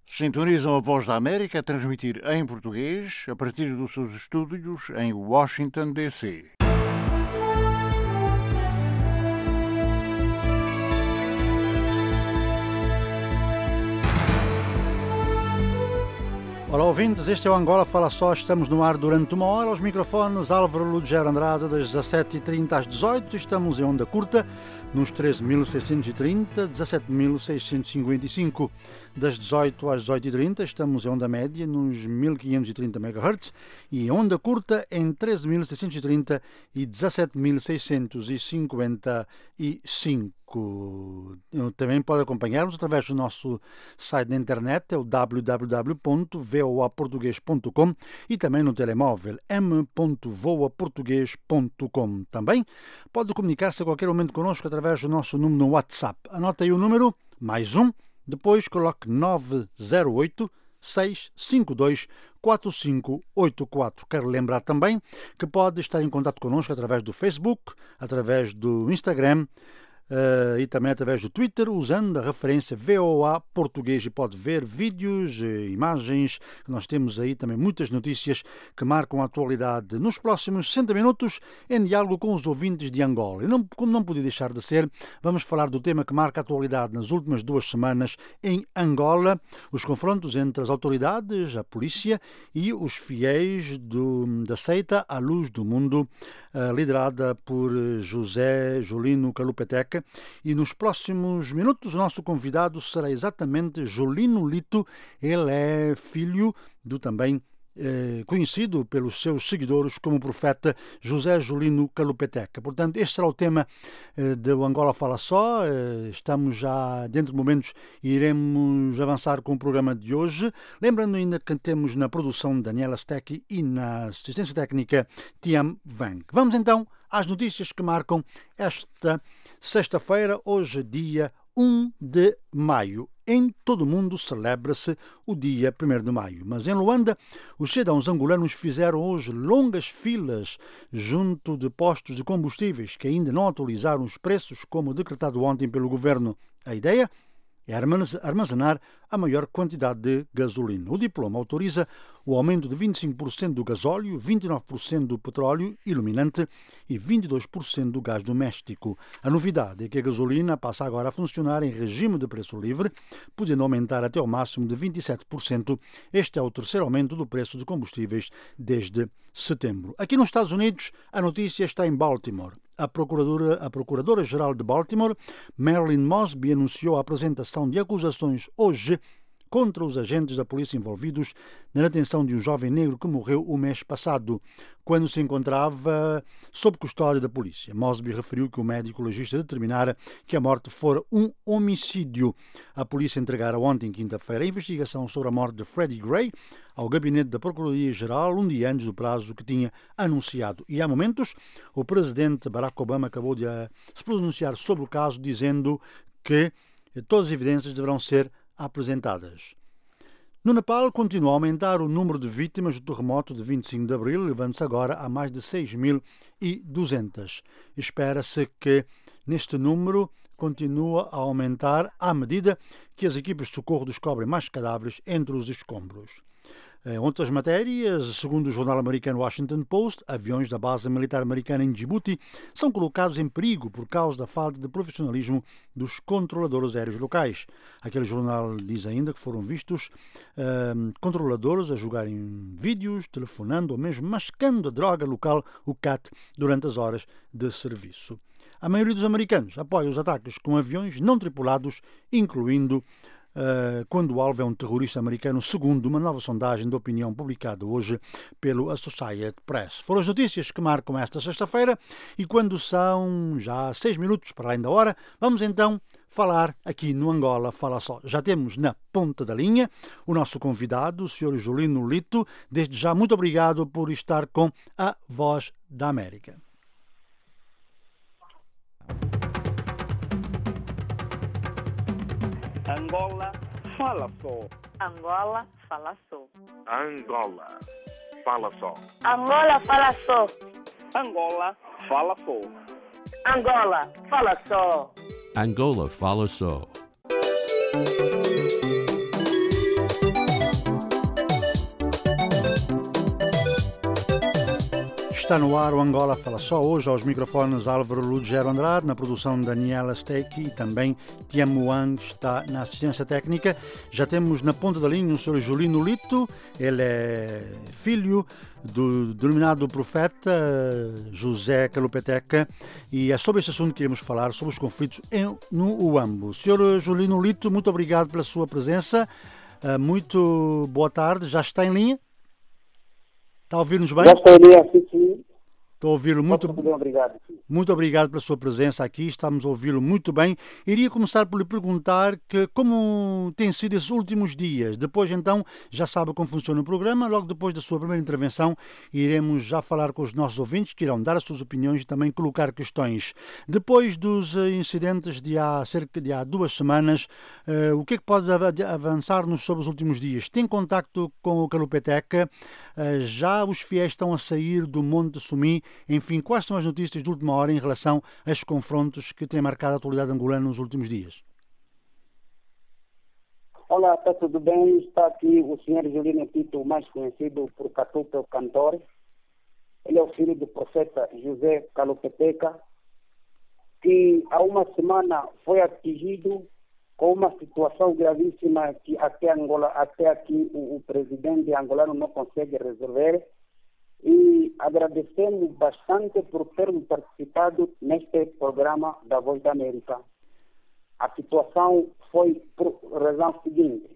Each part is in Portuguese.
Sintonizam a Voz da América a transmitir em português a partir dos seus estúdios em Washington, D.C. Olá ouvintes, este é o Angola Fala Só, estamos no ar durante uma hora, aos microfones Álvaro Lugero Andrade das 17h30 às 18h, estamos em onda curta nos 13.630, 17.655, das 18 às 18h30 estamos em onda média nos 1530 MHz e onda curta em 13.630 e 17.655. Também pode acompanhar-nos através do nosso site na internet, é o www.voaportugues.com e também no telemóvel m.voaportugues.com. Também pode comunicar-se a qualquer momento connosco através do nosso número no WhatsApp. Anote aí o número, +1, depois coloque 908 652 4584. Quero lembrar também que pode estar em contato connosco através do Facebook, através do Instagram, e também através do Twitter, usando a referência VOA Português, e pode ver vídeos, imagens. Nós temos aí também muitas notícias que marcam a atualidade nos próximos 60 minutos em diálogo com os ouvintes de Angola. E como não podia deixar de ser, vamos falar do tema que marca a atualidade nas últimas 2 semanas em Angola, os confrontos entre as autoridades, a polícia e os fiéis da seita à luz do mundo, liderada por José Julino Kalupetec. E nos próximos minutos o nosso convidado será exatamente Julino Lito. Ele é filho do também conhecido pelos seus seguidores como profeta José Julino Kalupetec. Portanto, este será o tema do Angola Fala Só. Estamos já dentro de momentos e iremos avançar com o programa de hoje. Lembrando ainda que temos na produção Daniela Stecchi e na assistência técnica Tiam Vang. Vamos então às notícias que marcam esta sexta-feira, hoje dia 1 de maio. Em todo o mundo celebra-se o dia 1º de maio, mas em Luanda os cidadãos angolanos fizeram hoje longas filas junto de postos de combustíveis que ainda não atualizaram os preços como decretado ontem pelo governo. A ideia é armazenar a maior quantidade de gasolina. O diploma autoriza o aumento de 25% do gasóleo, 29% do petróleo iluminante e 22% do gás doméstico. A novidade é que a gasolina passa agora a funcionar em regime de preço livre, podendo aumentar até ao máximo de 27%. Este é o terceiro aumento do preço de combustíveis desde setembro. Aqui nos Estados Unidos, a notícia está em Baltimore. A Procuradora-Geral de Baltimore, Marilyn Mosby, anunciou a apresentação de acusações hoje contra os agentes da polícia envolvidos na detenção de um jovem negro que morreu o mês passado, quando se encontrava sob custódia da polícia. Mosby referiu que o médico legista determinara que a morte fora um homicídio. A polícia entregara ontem, quinta-feira, a investigação sobre a morte de Freddie Gray ao gabinete da Procuradoria-Geral, um dia antes do prazo que tinha anunciado. E há momentos, o presidente Barack Obama acabou de se pronunciar sobre o caso, dizendo que todas as evidências deverão ser apresentadas. No Nepal, continua a aumentar o número de vítimas do terremoto de 25 de abril, levando-se agora a mais de 6.200. Espera-se que neste número continue a aumentar à medida que as equipas de socorro descobrem mais cadáveres entre os escombros. Em outras matérias, segundo o jornal americano Washington Post, aviões da base militar americana em Djibouti são colocados em perigo por causa da falta de profissionalismo dos controladores aéreos locais. Aquele jornal diz ainda que foram vistos controladores a jogarem vídeos, telefonando ou mesmo mascando a droga local, o cat, durante as horas de serviço. A maioria dos americanos apoia os ataques com aviões não tripulados, incluindo quando o alvo é um terrorista americano, segundo uma nova sondagem de opinião publicada hoje pelo Associated Press. Foram as notícias que marcam esta sexta-feira, e quando são já 6 minutos para além da hora, vamos então falar aqui no Angola Fala Só. Já temos na ponta da linha o nosso convidado, o Sr. Julino Lito. Desde já, muito obrigado por estar com a Voz da América. Angola Fala Só. Angola Fala Só. Angola Fala Só. Angola Fala Só. Angola Fala Só. Angola Fala Só. Angola Fala Só. Está no ar o Angola Fala Só. Hoje aos microfones Álvaro Lugero Andrade, na produção Daniela Steiki e também Tiamo Wang está na assistência técnica. Já temos na ponta da linha o Sr. Julino Lito, ele é filho do denominado profeta José Kalupeteca e é sobre esse assunto que iremos falar, sobre os conflitos no Uambo. Sr. Julino Lito, muito obrigado pela sua presença, muito boa tarde, já está em linha? Está a ouvir-nos bem? Já estou ali, sim. Estou a ouvi-lo muito bem. Obrigado. Muito obrigado pela sua presença aqui, estamos a ouvi-lo muito bem. Iria começar por lhe perguntar como têm sido esses últimos dias. Depois, então, já sabe como funciona o programa. Logo depois da sua primeira intervenção, iremos já falar com os nossos ouvintes, que irão dar as suas opiniões e também colocar questões. Depois dos incidentes de há cerca de 2 semanas, o que é que pode avançar-nos sobre os últimos dias? Tem contacto com o Kalupeteca? Já os fiéis estão a sair do Monte Sumi? Enfim, quais são as notícias de última hora em relação a estes confrontos que têm marcado a atualidade angolana nos últimos dias? Olá, está tudo bem? Está aqui o Sr. Julino Tito, mais conhecido por Catupe, o cantor. Ele é o filho do profeta José Kalupeteca, que há uma semana foi atingido com uma situação gravíssima que até aqui o presidente angolano não consegue resolver. E agradecemos bastante por termos participado neste programa da Voz da América. A situação foi por razão seguinte.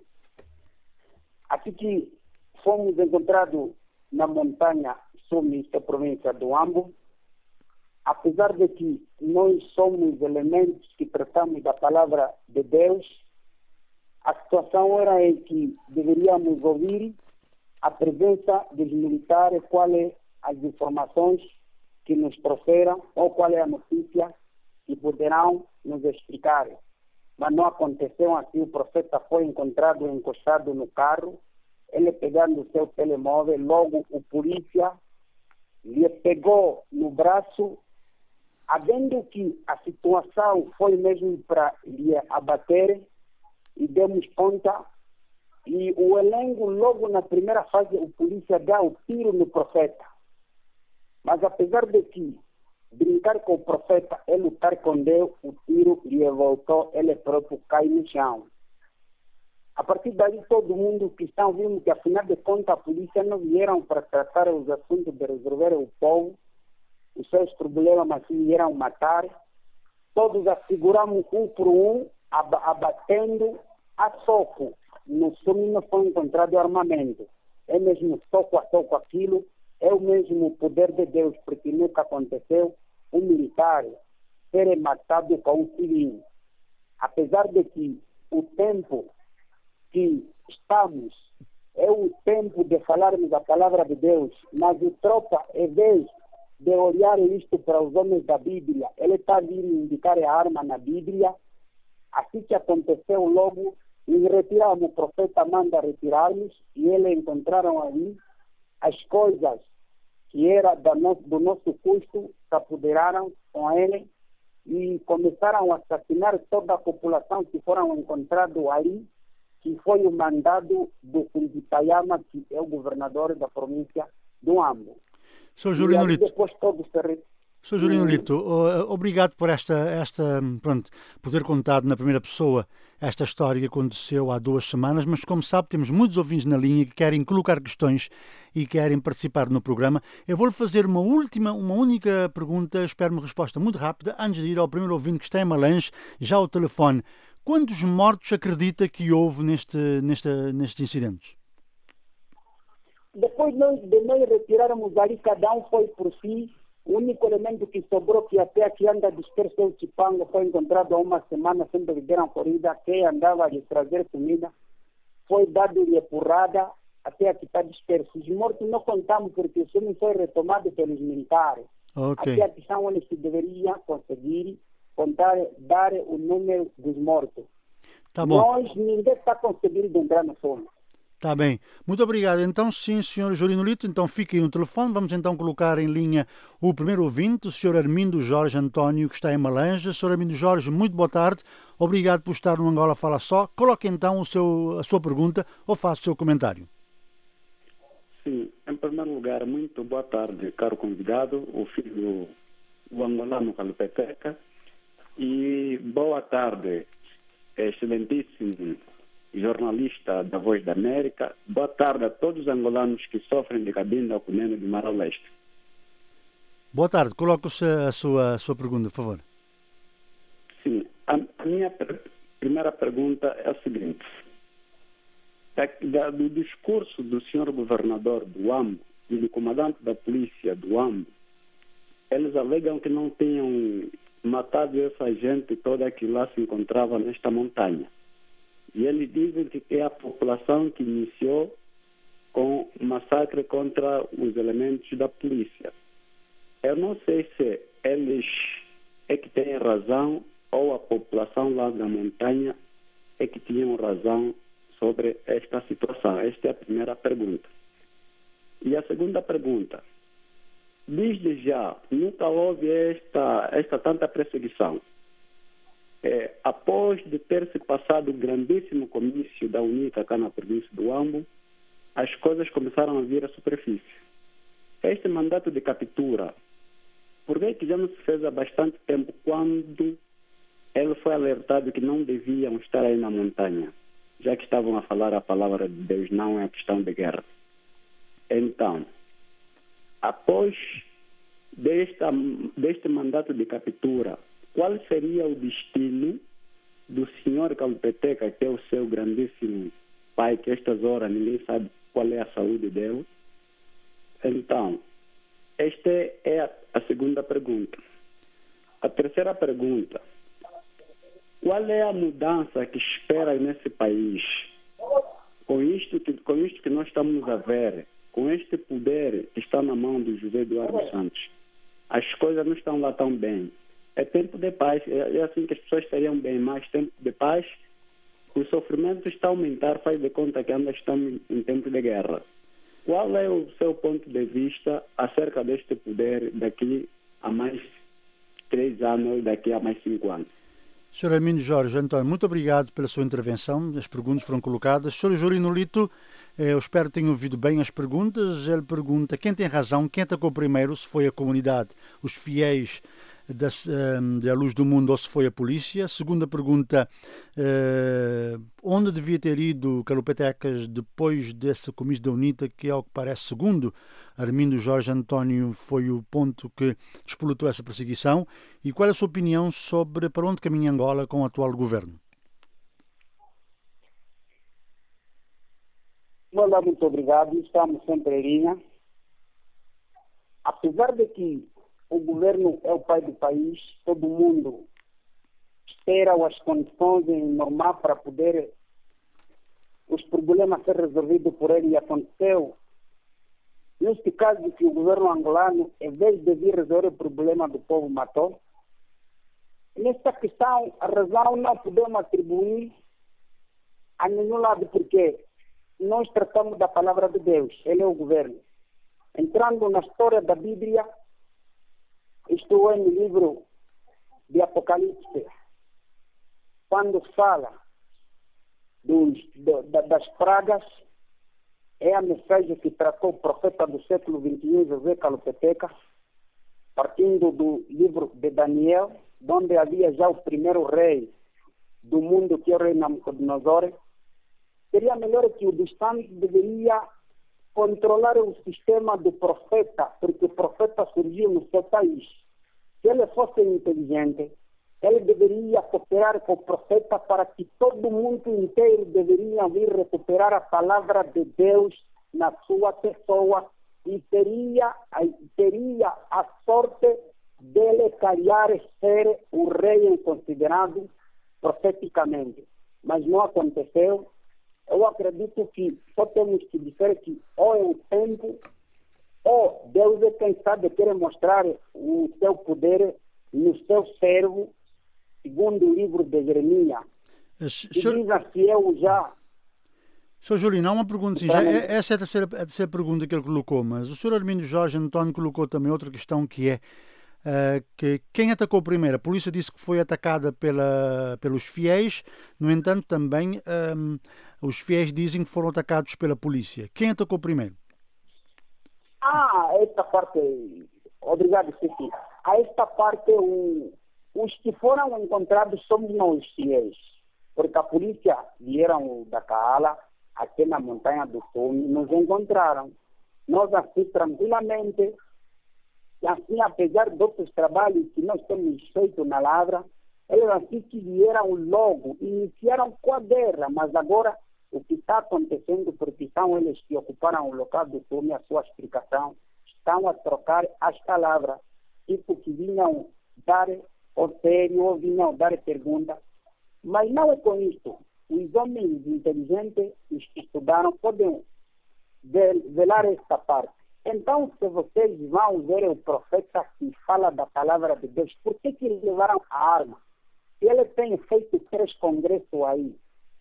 Assim que fomos encontrados na montanha Sumi, da província do Uambo, apesar de que nós somos elementos que tratamos da palavra de Deus, a situação era em que deveríamos ouvir a presença dos militares, quais as informações que nos trouxeram ou qual é a notícia que poderão nos explicar. Mas não aconteceu assim. O profeta foi encontrado encostado no carro, ele pegando o seu telemóvel, logo o polícia lhe pegou no braço, havendo que a situação foi mesmo para lhe abater, e demos conta. E o elenco, logo na primeira fase, o polícia dá o tiro no profeta. Mas apesar de que brincar com o profeta é lutar com Deus, o tiro lhe voltou, ele próprio cai no chão. A partir daí, todo mundo que está ouvindo que, afinal de contas, a polícia não vieram para tratar os assuntos de resolver o povo, os seus problemas, mas vieram matar. Todos asseguramos um por um, abatendo a soco. No Sumi não foi encontrado armamento. É mesmo soco a soco aquilo, é o mesmo poder de Deus, porque nunca aconteceu um militar ser matado com um civil. Apesar de que o tempo que estamos é o tempo de falarmos a palavra de Deus, mas o tropa, em vez de olhar isto para os homens da Bíblia, ele está vindo indicar a arma na Bíblia. Assim que aconteceu logo, e retiramos, o profeta manda retirarmos, e eles encontraram ali as coisas que era do nosso custo, se apoderaram com ele e começaram a assassinar toda a população que foram encontrados ali, que foi o mandado do Fundipayama, que é o governador da província do Uambo. Sr. Julino Lito. Depois todos Sr. Julino Lito, obrigado por por ter contado na primeira pessoa esta história que aconteceu há 2 semanas, mas como sabe, temos muitos ouvintes na linha que querem colocar questões e querem participar no programa. Eu vou-lhe fazer uma única pergunta, espero uma resposta muito rápida, antes de ir ao primeiro ouvinte que está em Malange, já ao telefone. Quantos mortos acredita que houve nestes incidentes? Depois de nós retirarmos ali, cada um foi por si. O único elemento que sobrou, que até aqui anda disperso, é o Chipango, foi encontrado há uma semana, sempre lhe deram corrida. Quem andava a lhe trazer comida foi dado-lhe porrada, até aqui está disperso. Os mortos não contamos, porque o Sumi foi retomado pelos militares. Okay. Até aqui são eles que deveriam conseguir contar, dar o número dos mortos. Tá bom. Ninguém está conseguindo entrar no Sumi. Está bem. Muito obrigado. Então, sim, Sr. Julino Lito, então fique aí no telefone. Vamos então colocar em linha o primeiro ouvinte, o Sr. Armindo Jorge António, que está em Malange. Sr. Armindo Jorge, muito boa tarde. Obrigado por estar no Angola Fala Só. Coloque então a sua pergunta ou faça o seu comentário. Sim. Em primeiro lugar, muito boa tarde, caro convidado, o filho do angolano Calupeteca. E boa tarde, excelentíssimo jornalista da Voz da América. Boa tarde a todos os angolanos que sofrem de cabinda ocorrendo de Mar ao Leste. Boa tarde, coloque-se a sua pergunta, por favor. Sim, a minha primeira pergunta é a seguinte. Do discurso do senhor governador do Ambo e do comandante da polícia do Ambo, eles alegam que não tinham matado essa gente toda que lá se encontrava nesta montanha. E eles dizem que é a população que iniciou com o massacre contra os elementos da polícia. Eu não sei se eles é que têm razão ou a população lá da montanha é que tinham razão sobre esta situação. Esta é a primeira pergunta. E a segunda pergunta. Desde já, nunca houve esta tanta perseguição. Após de ter se passado o grandíssimo comício da UNITA cá na província do Ambo, as coisas começaram a vir à superfície. Este mandato de captura, por que já não se fez há bastante tempo quando ele foi alertado que não deviam estar aí na montanha, já que estavam a falar a palavra de Deus, não é a questão de guerra. Então, após deste mandato de captura, qual seria o destino do senhor Calupeteca, que é o seu grandíssimo pai, que a estas horas ninguém sabe qual é a saúde dele? Então, esta é a segunda pergunta. A terceira pergunta. Qual é a mudança que espera nesse país? Com isto que nós estamos a ver, com este poder que está na mão do José Eduardo Santos, as coisas não estão lá tão bem. É tempo de paz, é assim que as pessoas estariam bem, mais tempo de paz. O sofrimento está a aumentar, faz de conta que ainda estamos em tempo de guerra. Qual é o seu ponto de vista acerca deste poder daqui a mais 3 anos, daqui a mais 5 anos? Sr. Armindo Jorge António, muito obrigado pela sua intervenção. As perguntas foram colocadas. Sr. Jurino Lito, eu espero que tenham ouvido bem as perguntas. Ele pergunta quem tem razão, quem atacou primeiro, se foi a comunidade, os fiéis da Luz do Mundo ou se foi a polícia. Segunda pergunta, onde devia ter ido Calupetecas depois desse comício da UNITA, que ao que parece, segundo Armindo Jorge António, foi o ponto que despolutou essa perseguição. E qual é a sua opinião sobre para onde caminha Angola com o atual governo? Olá, muito obrigado. Estamos sempre em linha. Apesar de que o governo é o pai do país, todo mundo espera as condições normais para poder os problemas ser resolvidos por ele, e aconteceu. Neste caso que o governo angolano, em vez de vir resolver o problema do povo, matou. Nesta questão, a razão não podemos atribuir a nenhum lado, porque nós tratamos da palavra de Deus, ele é o governo. Entrando na história da Bíblia, estou no livro de Apocalipse, quando fala das pragas, é a mensagem que tratou o profeta do século XXI, José Calupeteca, partindo do livro de Daniel, onde havia já o primeiro rei do mundo, que é o rei Nabucodonosor. Seria melhor que o distante deveria controlar o sistema do profeta, porque o profeta surgiu no seu país. Se ele fosse inteligente, ele deveria cooperar com o profeta para que todo mundo inteiro deveria vir recuperar a palavra de Deus na sua pessoa, e teria a sorte dele calhar ser o rei considerado profeticamente. Mas não aconteceu. Eu acredito que só temos que dizer que ou é o tempo, ou Deus é quem sabe querer mostrar o seu poder no seu servo, segundo o livro de Jeremias. Diz assim, eu já... Sr. Júlio, há uma pergunta. Essa é a terceira pergunta que ele colocou, mas o Sr. Armindo Jorge António colocou também outra questão, que é que quem atacou primeiro? A polícia disse que foi atacada pelos fiéis, no entanto também os fiéis dizem que foram atacados pela polícia. Quem atacou primeiro? esta parte, obrigado, Cici. A esta parte, os que foram encontrados somos nós, fiéis, porque a polícia vieram da Kaala, aqui na Montanha do Fume, nos encontraram. Nós assim, tranquilamente, e assim, apesar de outros trabalhos que nós temos feito na Lavra, eles assim que vieram logo, iniciaram com a guerra, mas agora o que está acontecendo, porque são eles que ocuparam o local do Fume, a sua explicação, estão a trocar as palavras, tipo que vinham dar roteiro ou vinham dar pergunta. Mas não é com isto. Os homens inteligentes, os que estudaram, podem velar esta parte. Então, se vocês vão ver o profeta que fala da palavra de Deus, por que eles levaram a arma? Ele tem feito 3 congressos aí.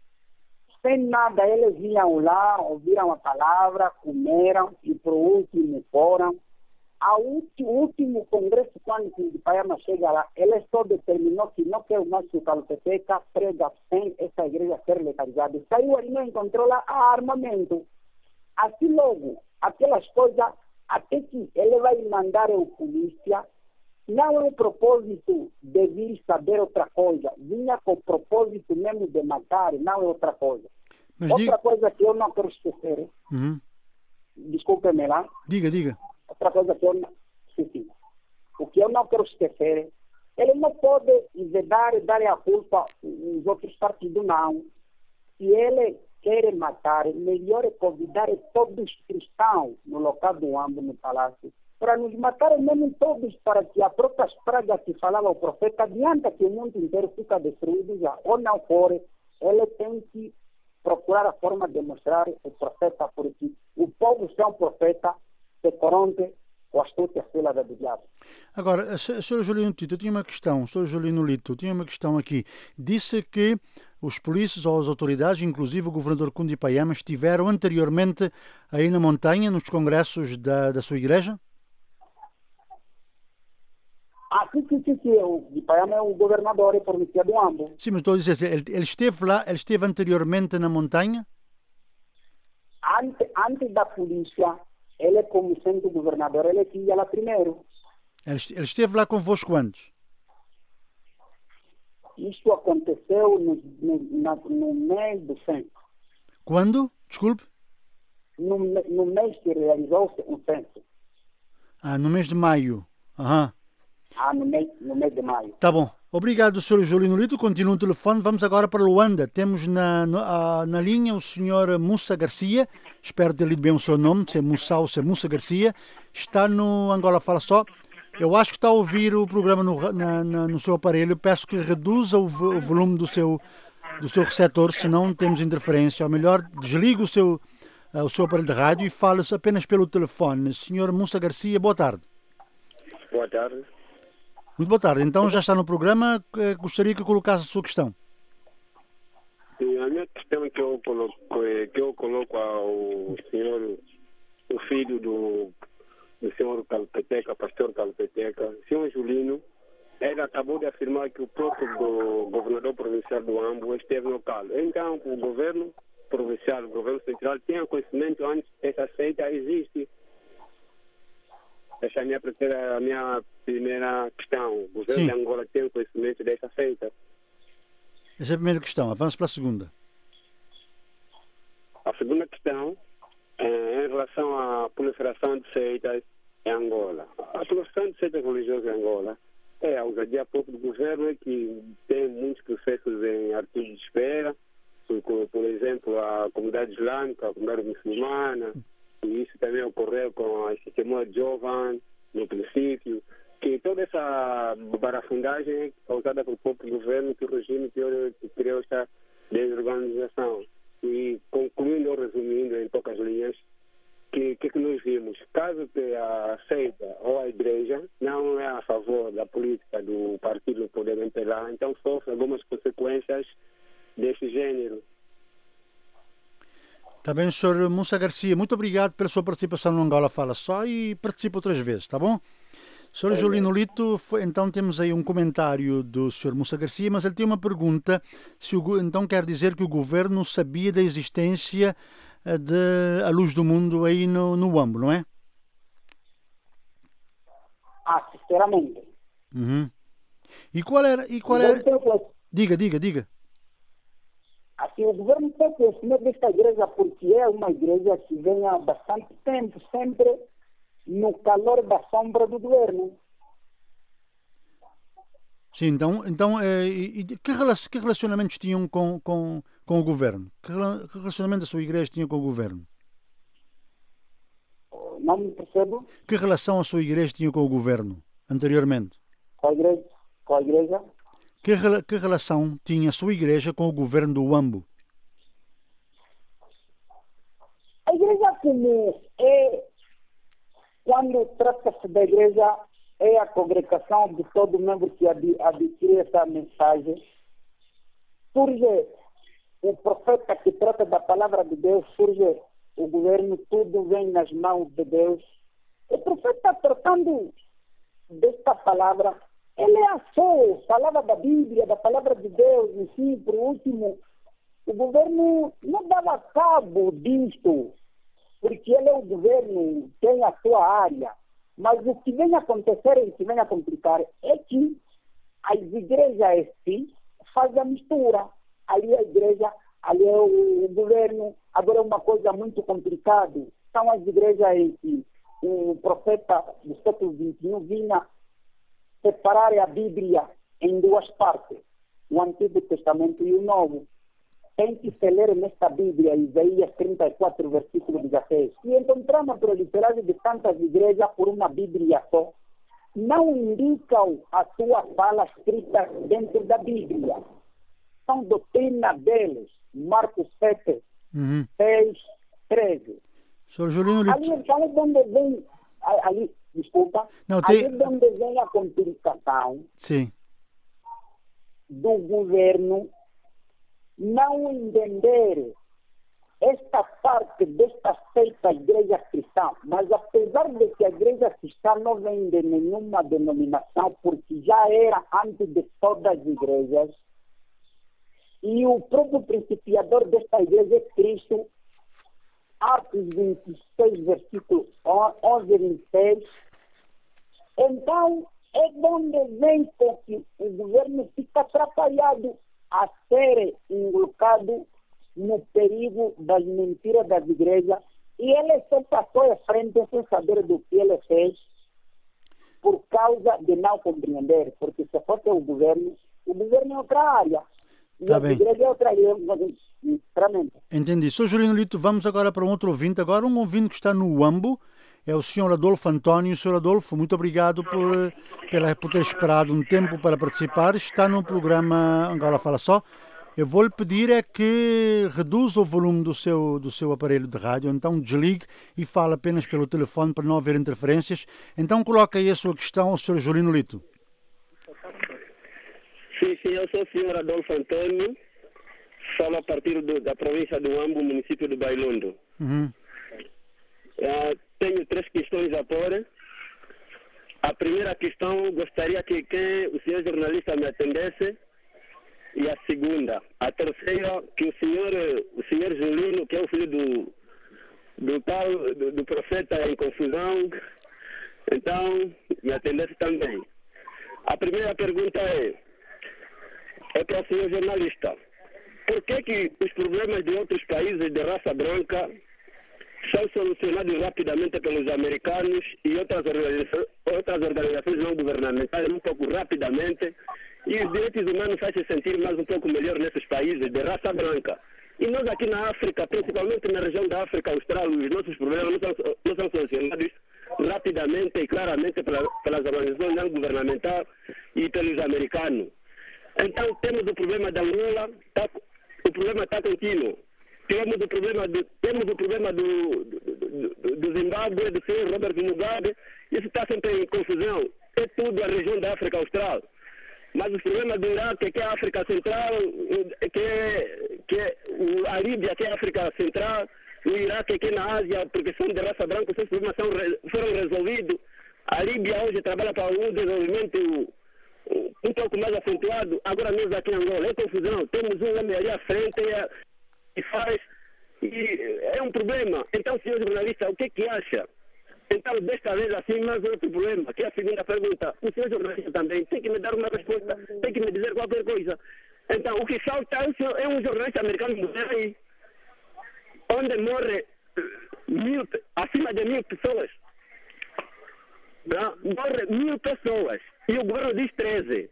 Sem nada, eles vinham lá, ouviram a palavra, comeram e por último foram. O último congresso, quando o Paiama chega lá, ele só determinou que não quer mais que o Calpeteca prega sem essa igreja ser legalizada. Saiu ali e não encontrou lá armamento. Assim logo, aquelas coisas, até que ele vai mandar a polícia, não é o propósito de vir saber outra coisa. Vinha com o propósito mesmo de matar, não é outra coisa. Mas outra coisa que eu não quero esquecer, desculpe-me lá. Diga. Outra coisa que eu não... Sim. O que eu não quero esquecer, ele não pode dar a culpa aos outros partidos, não. Se ele quer matar, melhor é convidar todos os cristãos no local do Ambo, no palácio, para nos matarem mesmo todos, para que a própria praga que falava o profeta, adianta que o mundo inteiro fica destruído já, ou não for, ele tem que procurar a forma de mostrar o profeta, porque o povo sem o profeta se corrompe com a astúcia fila do diabo. Agora, a senhora Juliano Tito, eu tinha uma questão, senhora Juliano Lito, tinha uma questão aqui. Disse que os polícias ou as autoridades, inclusive o governador Kundi Paiama, estiveram anteriormente aí na montanha, nos congressos da sua igreja? Sim. O Paiama é o governador e província do Ambo. Sim, mas estou a dizer, ele esteve lá, ele esteve anteriormente na montanha? Antes da polícia, ele como sendo governador, ele ia lá primeiro. Ele esteve lá convosco antes? Isso aconteceu no mês do censo. Quando? Desculpe? No mês que realizou-se o censo. No mês de maio. No mês de maio. Tá bom. Obrigado, Sr. Jolino Lito. Continua o telefone. Vamos agora para Luanda. Temos na linha o Sr. Mussa Garcia. Espero ter lido bem o seu nome, se é Mussa ou se é Mussa Garcia. Está no Angola Fala Só. Eu acho que está a ouvir o programa no seu aparelho. Peço que reduza o volume do seu receptor, senão temos interferência. Ou melhor, desligue o seu aparelho de rádio e fale-se apenas pelo telefone. Sr. Mussa Garcia, boa tarde. Boa tarde. Muito boa tarde. Então já está no programa. Gostaria que colocasse a sua questão. A minha questão que eu coloco ao senhor, o filho do senhor Calpeteca, pastor Calpeteca, senhor Julino, ele acabou de afirmar que o próprio governador provincial do Ambo esteve no local. Então, o governo provincial, o governo central, tinha conhecimento antes essa seita existe. Essa é a minha primeira questão. O governo de Angola tem conhecimento dessa seita? Essa é a primeira questão. Avanço para a segunda. A segunda questão é em relação à proliferação de seitas em Angola. A proliferação de seitas religiosas em Angola é a ousadia própria do governo, que tem muitos processos em artigos de espera, por exemplo, a comunidade islâmica, a comunidade muçulmana. E isso também ocorreu com a sistema de Jovan, no princípio, que toda essa barafundagem é causada pelo próprio governo, que o regime que criou esta desorganização. E concluindo ou resumindo em poucas linhas, que nós vimos? Caso que a seita ou a igreja não é a favor da política do partido no poder lá, então sofre algumas consequências desse gênero. Está bem, Sr. Mussa Garcia. Muito obrigado pela sua participação no Angola Fala Só e participe outras vezes, tá bom? Sr. Jolino Lito, então temos aí um comentário do Sr. Mussa Garcia, mas ele tem uma pergunta. Então quer dizer que o governo sabia da existência da Luz do Mundo aí no Ambo, não é? sinceramente. Uhum. E qual era? Diga. Assim, o governo tem conhecimento desta igreja porque é uma igreja que vem há bastante tempo, sempre no calor da sombra do governo. Sim, então que relacionamentos tinham com o governo? Que relacionamento a sua igreja tinha com o governo? Não me percebo. Que relação a sua igreja tinha com o governo anteriormente? Com a igreja? Que relação tinha a sua igreja com o governo do Uambo? A igreja, como é, quando trata-se da igreja, é a congregação de todo membro que adquire essa mensagem. Surge o profeta que trata da palavra de Deus, surge o governo, tudo vem nas mãos de Deus. O profeta tratando desta palavra, ele é a só palavra da Bíblia, da palavra de Deus, e sim, por último, o governo não dava cabo disto, porque ele é o governo, tem a sua área. Mas o que vem a acontecer e o que vem a complicar é que as igrejas fazem a mistura. Ali é a igreja, ali é o governo. Agora é uma coisa muito complicada. São as igrejas em que o profeta do século XXI vinha separar a Bíblia em duas partes, o Antigo Testamento e o Novo. Tem que se ler nesta Bíblia, Isaías 34, versículo 16. E encontramos a proliferagem de tantas igrejas por uma Bíblia só. Não indicam a sua fala escrita dentro da Bíblia. São doutrina deles. Marcos 7, 6, 13. Senhor Jolino Lito. Ali então é onde vem... desculpa. Não, ali é onde vem a complicação do governo não entender esta parte desta seita igreja cristã, mas apesar de que a igreja cristã não vem de nenhuma denominação, porque já era antes de todas as igrejas, e o próprio principiador desta igreja é Cristo, Atos 26, versículo 11 e 26, então é onde vem porque o governo fica atrapalhado a ser colocado no perigo das mentiras das igrejas, e ele só passou à frente sem saber do que ele fez por causa de não compreender, porque se fosse o governo é outra área, e a igreja é outra área, sinceramente. Entendi. Sr. Jolino Lito, vamos agora para um outro ouvinte, um ouvinte que está no Uambo, é o Sr. Adolfo António. Sr. Adolfo, muito obrigado por ter esperado um tempo para participar. Está no programa Angola Fala Só. Eu vou-lhe pedir é que reduza o volume do seu aparelho de rádio, então desligue e fale apenas pelo telefone para não haver interferências. Então coloque aí a sua questão ao Sr. Jolino Lito. Sim, eu sou o Sr. Adolfo Antônio, falo a partir da província do Uambo, município de Bailondo. Tenho 3 questões a pôr. A primeira questão, gostaria que o senhor jornalista me atendesse. E a segunda. A terceira, que o senhor Jolino, que é o filho do profeta em confusão, então me atendesse também. A primeira pergunta é para o senhor jornalista. Por que os problemas de outros países de raça branca são solucionados rapidamente pelos americanos e outras organizações não governamentais um pouco rapidamente, e os direitos humanos fazem se sentir mais um pouco melhor nesses países de raça branca? E nós aqui na África, principalmente na região da África Austral, os nossos problemas não são solucionados rapidamente e claramente pelas organizações não governamentais e pelos americanos. Então temos o problema da Angola, o problema está contínuo. Temos o problema do Zimbábue, do senhor Robert Mugabe. Isso está sempre em confusão. É tudo a região da África Austral. Mas os problemas do Iraque, que é a África Central, que é a Líbia, que é a África Central, o Iraque, que é na Ásia, porque são de raça branca, esses problemas foram resolvidos. A Líbia hoje trabalha para um desenvolvimento um pouco mais acentuado. Agora nós aqui em Angola é confusão. Temos um homem ali à frente e é um problema. Então, senhor jornalista, o que acha? Então, desta vez, assim, mais outro problema, que é a segunda pergunta. O senhor jornalista também tem que me dar uma resposta, tem que me dizer qualquer coisa. Então, o que falta é um jornalista americano morrer aí, onde morre acima de 1.000 pessoas. Não? Morre 1.000 pessoas. E o governo diz 13.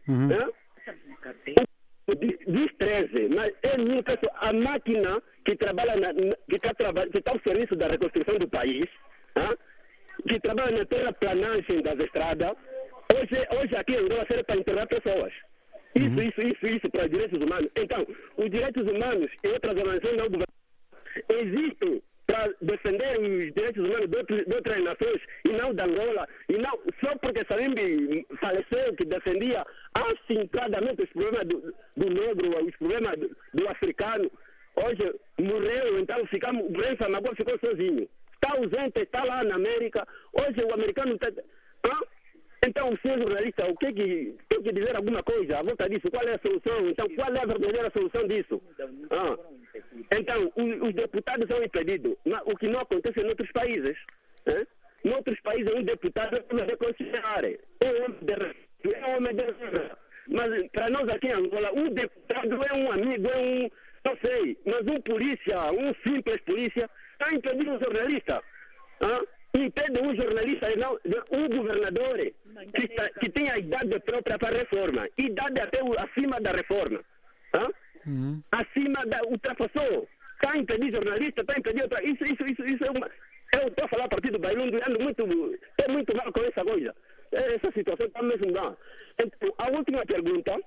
Diz 13, mas é 1.000 pessoas. A máquina que trabalha, que está ao serviço da reconstrução do país, que trabalha na terraplanagem das estradas, hoje aqui em Angola serve para enterrar pessoas. Isso para os direitos humanos. Então, os direitos humanos e outras organizações não governamentais existem para defender os direitos humanos de outras nações e não da Angola. E não só porque Savimbi faleceu, que defendia afincadamente os problemas do negro, os problemas do africano. Hoje morreu, então o Renzo Magoa ficou sozinho. Está ausente, está lá na América. Hoje o americano está... Então, o senhor jornalista, o que tem que dizer alguma coisa à volta disso? Qual é a solução? Então, qual é a verdadeira solução disso? Então, os deputados são impedidos. Mas o que não acontece em outros países. Em outros países, um deputado é reconsiderar. É um homem de guerra. Mas, para nós aqui em Angola, um deputado é um amigo, não sei, mas um polícia, um simples polícia, está impedindo um jornalista. Impede um jornalista, um governador que tem a idade própria para a reforma, idade até acima da reforma, acima ultrapassou, está a impedir jornalista, está a impedir outra, isso é uma, eu estou a falar a partir do Bailundo, ando muito mal com essa coisa, essa situação está mesmo lá. Então, a última pergunta,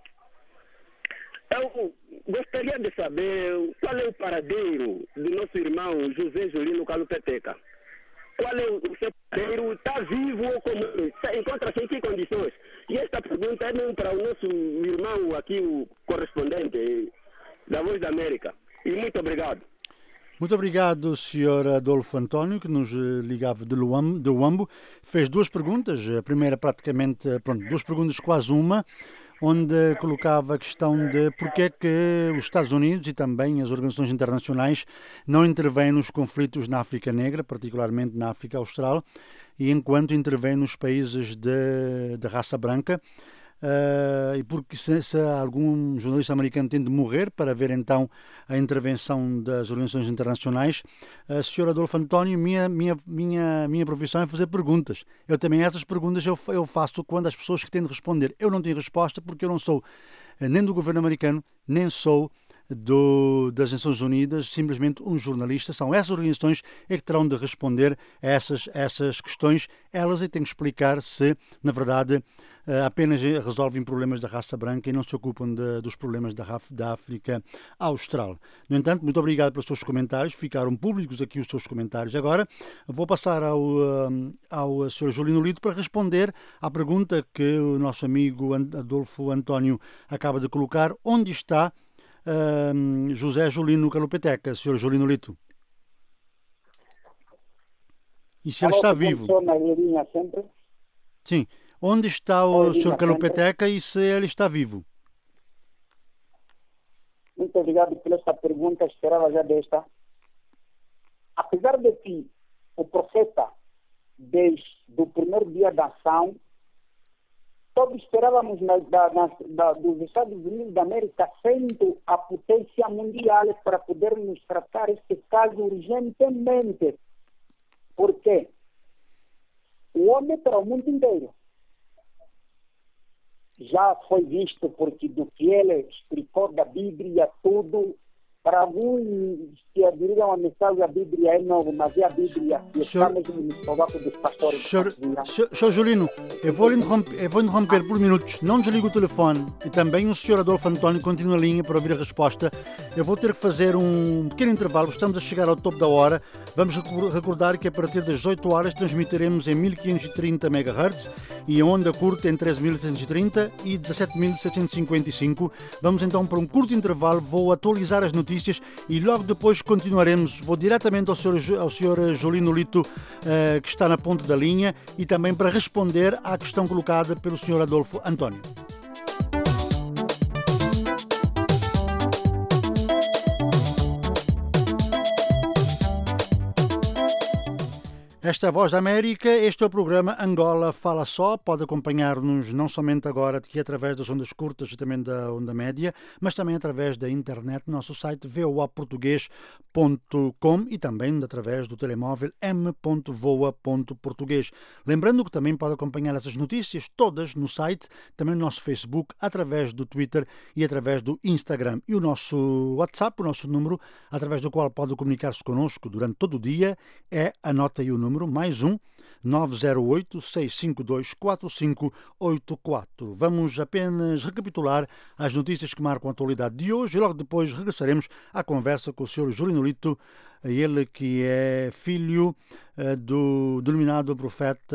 eu gostaria de saber qual é o paradeiro do nosso irmão José Julino Kalupeteca. Qual é o seu paradeiro? Está vivo ou como? Encontra-se em que condições? E esta pergunta é mesmo para o nosso irmão aqui, o correspondente da Voz da América. E muito obrigado. Muito obrigado, Sr. Adolfo António, que nos ligava de Luambo. Fez duas perguntas. A primeira, praticamente, duas perguntas, quase uma, onde colocava a questão de porque é que os Estados Unidos e também as organizações internacionais não intervêm nos conflitos na África Negra, particularmente na África Austral, e enquanto intervêm nos países de raça branca. E porque se algum jornalista americano tem de morrer para ver então a intervenção das organizações internacionais, Sr. Adolfo António, minha profissão é fazer perguntas. Eu também essas perguntas eu faço quando as pessoas que têm de responder. Eu não tenho resposta porque eu não sou nem do governo americano, nem sou das Nações Unidas, simplesmente um jornalista. São essas organizações que terão de responder a essas questões. Elas têm que explicar se, na verdade, apenas resolvem problemas da raça branca e não se ocupam dos problemas da África Austral. No entanto, muito obrigado pelos seus comentários. Ficaram públicos aqui os seus comentários. Agora vou passar ao Sr. Julino Lito para responder à pergunta que o nosso amigo Adolfo António acaba de colocar. Onde está José Julino Kalupeteca, Sr. Julino Lito? E se ele está vivo? Sim. Onde está o Sr. Kalupeteca e se ele está vivo? Muito obrigado por esta pergunta, esperava já desta. Apesar de que o profeta, desde o primeiro dia da ação, todos esperávamos dos Estados Unidos da América sendo a potência mundial para podermos tratar este caso urgentemente. Por quê? O homem para o mundo inteiro já foi visto porque do que ele explicou da Bíblia, tudo, para alguns que aderiram a mensagem da Bíblia é novo, mas é a Bíblia que está mesmo no sovaco dos pastores. Sr. Julino, eu vou interromper por minutos, não desligo o telefone e também o Sr. Adolfo António continua a linha para ouvir a resposta. Eu vou ter que fazer um pequeno intervalo, estamos a chegar ao topo da hora. Vamos recordar que a partir das 18 horas transmitiremos em 1530 MHz e a onda curta em 13.730 e 17.755. Vamos então para um curto intervalo, vou atualizar as notícias e logo depois continuaremos. Vou diretamente ao Sr. Julino Lito, que está na ponta da linha, e também para responder à questão colocada pelo Sr. Adolfo António. Esta é a Voz da América, este é o programa Angola Fala Só. Pode acompanhar-nos não somente agora aqui através das ondas curtas e também da onda média, mas também através da internet, no nosso site voaportugues.com e também através do telemóvel m.voa.português. Lembrando que também pode acompanhar essas notícias todas no site, também no nosso Facebook, através do Twitter e através do Instagram. E o nosso WhatsApp, o nosso número, através do qual pode comunicar-se connosco durante todo o dia, anota aí o número, mais 908-652-4584. Vamos apenas recapitular as notícias que marcam a atualidade de hoje e logo depois regressaremos à conversa com o Sr. Julino Lito, ele que é filho do denominado profeta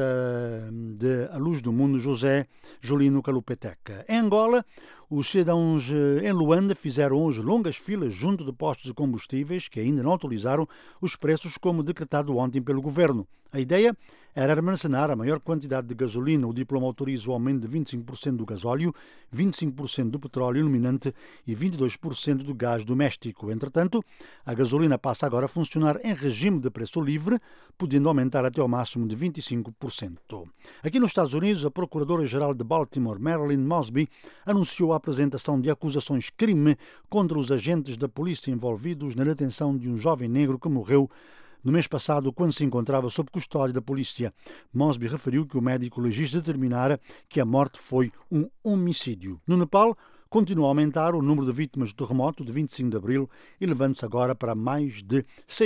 de A Luz do Mundo, José Julino Kalupeteca. Em Angola, os cidadãos em Luanda fizeram hoje longas filas junto de postos de combustíveis que ainda não atualizaram os preços como decretado ontem pelo governo. A ideia era armazenar a maior quantidade de gasolina. O diploma autoriza o aumento de 25% do gasóleo, 25% do petróleo iluminante e 22% do gás doméstico. Entretanto, a gasolina passa agora a funcionar em regime de preço livre, podendo aumentar até ao máximo de 25%. Aqui nos Estados Unidos, a Procuradora-Geral de Baltimore, Marilyn Mosby, anunciou a apresentação de acusações crime contra os agentes da polícia envolvidos na detenção de um jovem negro que morreu no mês passado, quando se encontrava sob custódia da polícia. Mosby referiu que o médico legista determinara que a morte foi um homicídio. No Nepal, continua a aumentar o número de vítimas do terremoto de 25 de abril, elevando-se agora para mais de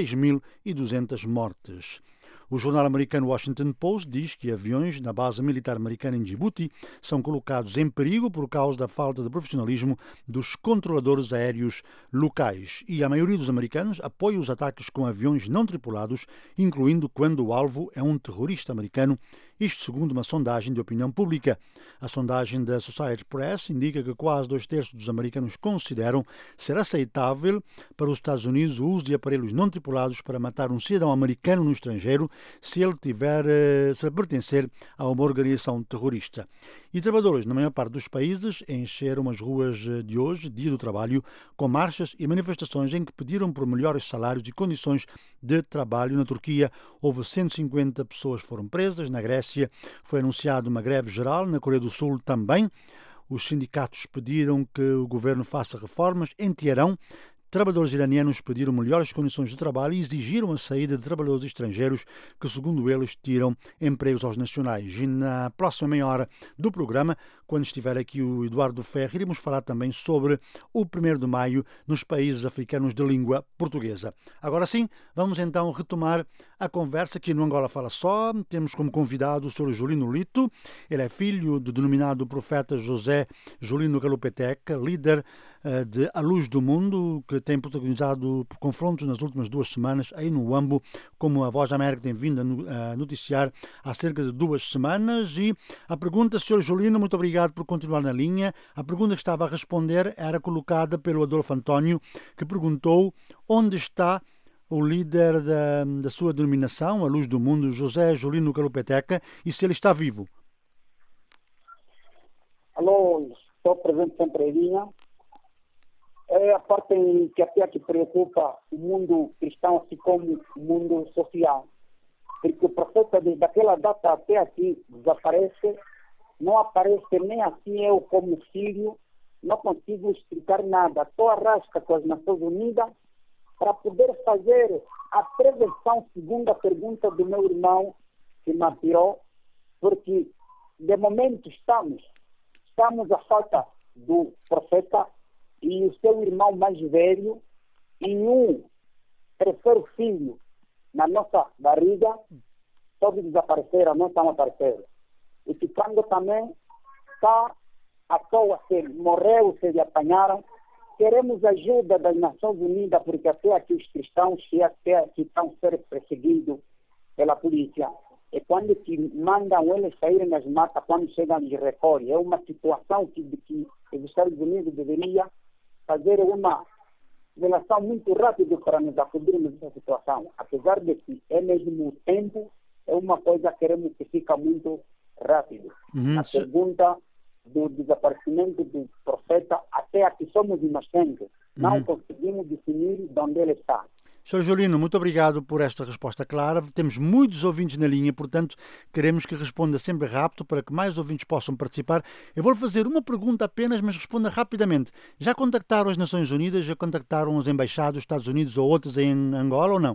6.200 mortes. O jornal americano Washington Post diz que aviões na base militar americana em Djibouti são colocados em perigo por causa da falta de profissionalismo dos controladores aéreos locais. E a maioria dos americanos apoia os ataques com aviões não tripulados, incluindo quando o alvo é um terrorista americano, isto segundo uma sondagem de opinião pública. A sondagem da Associated Press indica que quase 2/3 dos americanos consideram ser aceitável para os Estados Unidos o uso de aparelhos não tripulados para matar um cidadão americano no estrangeiro se ele pertencer a uma organização terrorista. E trabalhadores, na maior parte dos países, encheram as ruas de hoje, dia do trabalho, com marchas e manifestações em que pediram por melhores salários e condições de trabalho. Na Turquia, houve 150 pessoas que foram presas. Na Grécia, foi anunciada uma greve geral. Na Coreia do Sul também. Os sindicatos pediram que o governo faça reformas. Em Teherão, trabalhadores iranianos pediram melhores condições de trabalho e exigiram a saída de trabalhadores estrangeiros que, segundo eles, tiram empregos aos nacionais. E na próxima meia hora do programa, quando estiver aqui o Eduardo Ferro, iremos falar também sobre o 1º de maio nos países africanos de língua portuguesa. Agora sim, vamos então retomar a conversa aqui no Angola Fala Só. Temos como convidado o Sr. Julino Lito. Ele é filho do denominado profeta José Julino Kalupeteca, líder de A Luz do Mundo, que tem protagonizado confrontos nas últimas 2 semanas aí no Uambo, como a Voz da América tem vindo a noticiar há cerca de 2 semanas. E a pergunta, Sr. Julino, muito obrigado por continuar na linha. A pergunta que estava a responder era colocada pelo Adolfo António, que perguntou onde está o líder da sua denominação, A Luz do Mundo, José Julino Kalupeteca, e se ele está vivo. Alô, estou presente sempre em linha. É a parte que até que preocupa o mundo cristão, assim como o mundo social. Porque o profeta, desde aquela data até aqui, desaparece, não aparece nem assim eu como filho, não consigo explicar nada. Estou a rasca com as Nações Unidas para poder fazer a prevenção segundo a pergunta do meu irmão que me atirou, porque de momento estamos à falta do profeta e o seu irmão mais velho e um terceiro filho na nossa barriga, todos desapareceram, não estão aparecendo. E ficando também está à toa, se morreu, se lhe apanharam. Queremos ajuda das Nações Unidas, porque até aqui os cristãos que até aqui estão sendo perseguidos pela polícia. E quando que mandam eles saírem nas matas, quando chegam de recolhe. É uma situação que os Estados Unidos deveriam fazer uma relação muito rápida para nos acudirmos dessa situação. Apesar de que é mesmo o tempo, é uma coisa que queremos que fica muito rápido. A pergunta do desaparecimento do profeta, até aqui somos inocentes. Não conseguimos definir de onde ele está. Sr. Jolino, muito obrigado por esta resposta clara. Temos muitos ouvintes na linha, portanto, queremos que responda sempre rápido para que mais ouvintes possam participar. Eu vou-lhe fazer uma pergunta apenas, mas responda rapidamente. Já contactaram as Nações Unidas? Já contactaram os embaixados dos Estados Unidos ou outros em Angola ou não?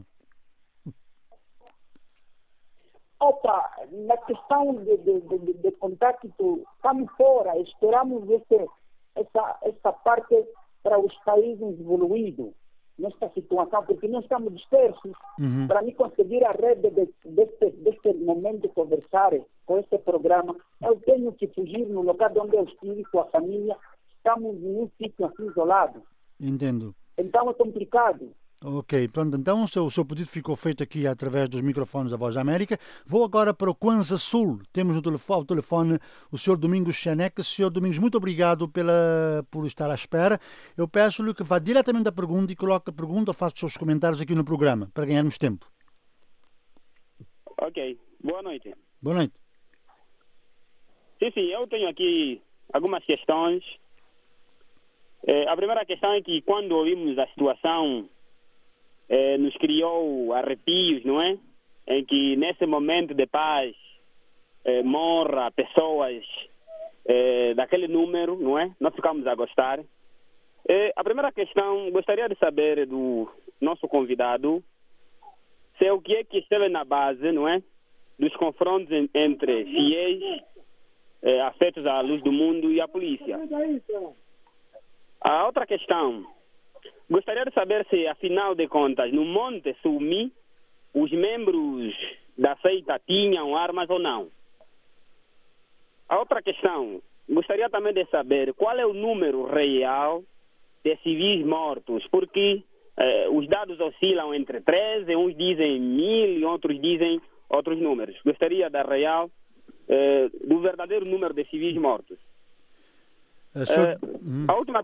Opa, na questão de contacto, estamos fora, esperamos essa parte para os países evoluídos nesta situação, porque nós estamos dispersos. Para mim conseguir a rede deste momento de conversar com este programa, eu tenho que fugir no local onde eu estive com a família, estamos em um sítio assim isolado. Entendo. Então é complicado. Ok, pronto, então o seu pedido ficou feito aqui através dos microfones da Voz da América. Vou agora para o Kwanza Sul. Temos ao telefone o Sr. Domingos Chaneca. Sr. Domingos, muito obrigado por estar à espera. Eu peço-lhe que vá diretamente à pergunta e coloque a pergunta ou faça os seus comentários aqui no programa, para ganharmos tempo. Ok, boa noite. Boa noite. Sim, eu tenho aqui algumas questões. A primeira questão é que quando ouvimos a situação nos criou arrepios, não é? Em que nesse momento de paz morra pessoas daquele número, não é? Nós ficamos a gostar. A primeira questão, gostaria de saber do nosso convidado se o que é que esteve na base, não é? Dos confrontos entre fiéis afetos à luz do mundo e a polícia. A outra questão, gostaria de saber se, afinal de contas, no Monte Sumi, os membros da seita tinham armas ou não. A outra questão, gostaria também de saber qual é o número real de civis mortos, porque os dados oscilam entre 13, uns dizem 1.000 e outros dizem outros números. Gostaria da real, do verdadeiro número de civis mortos. A última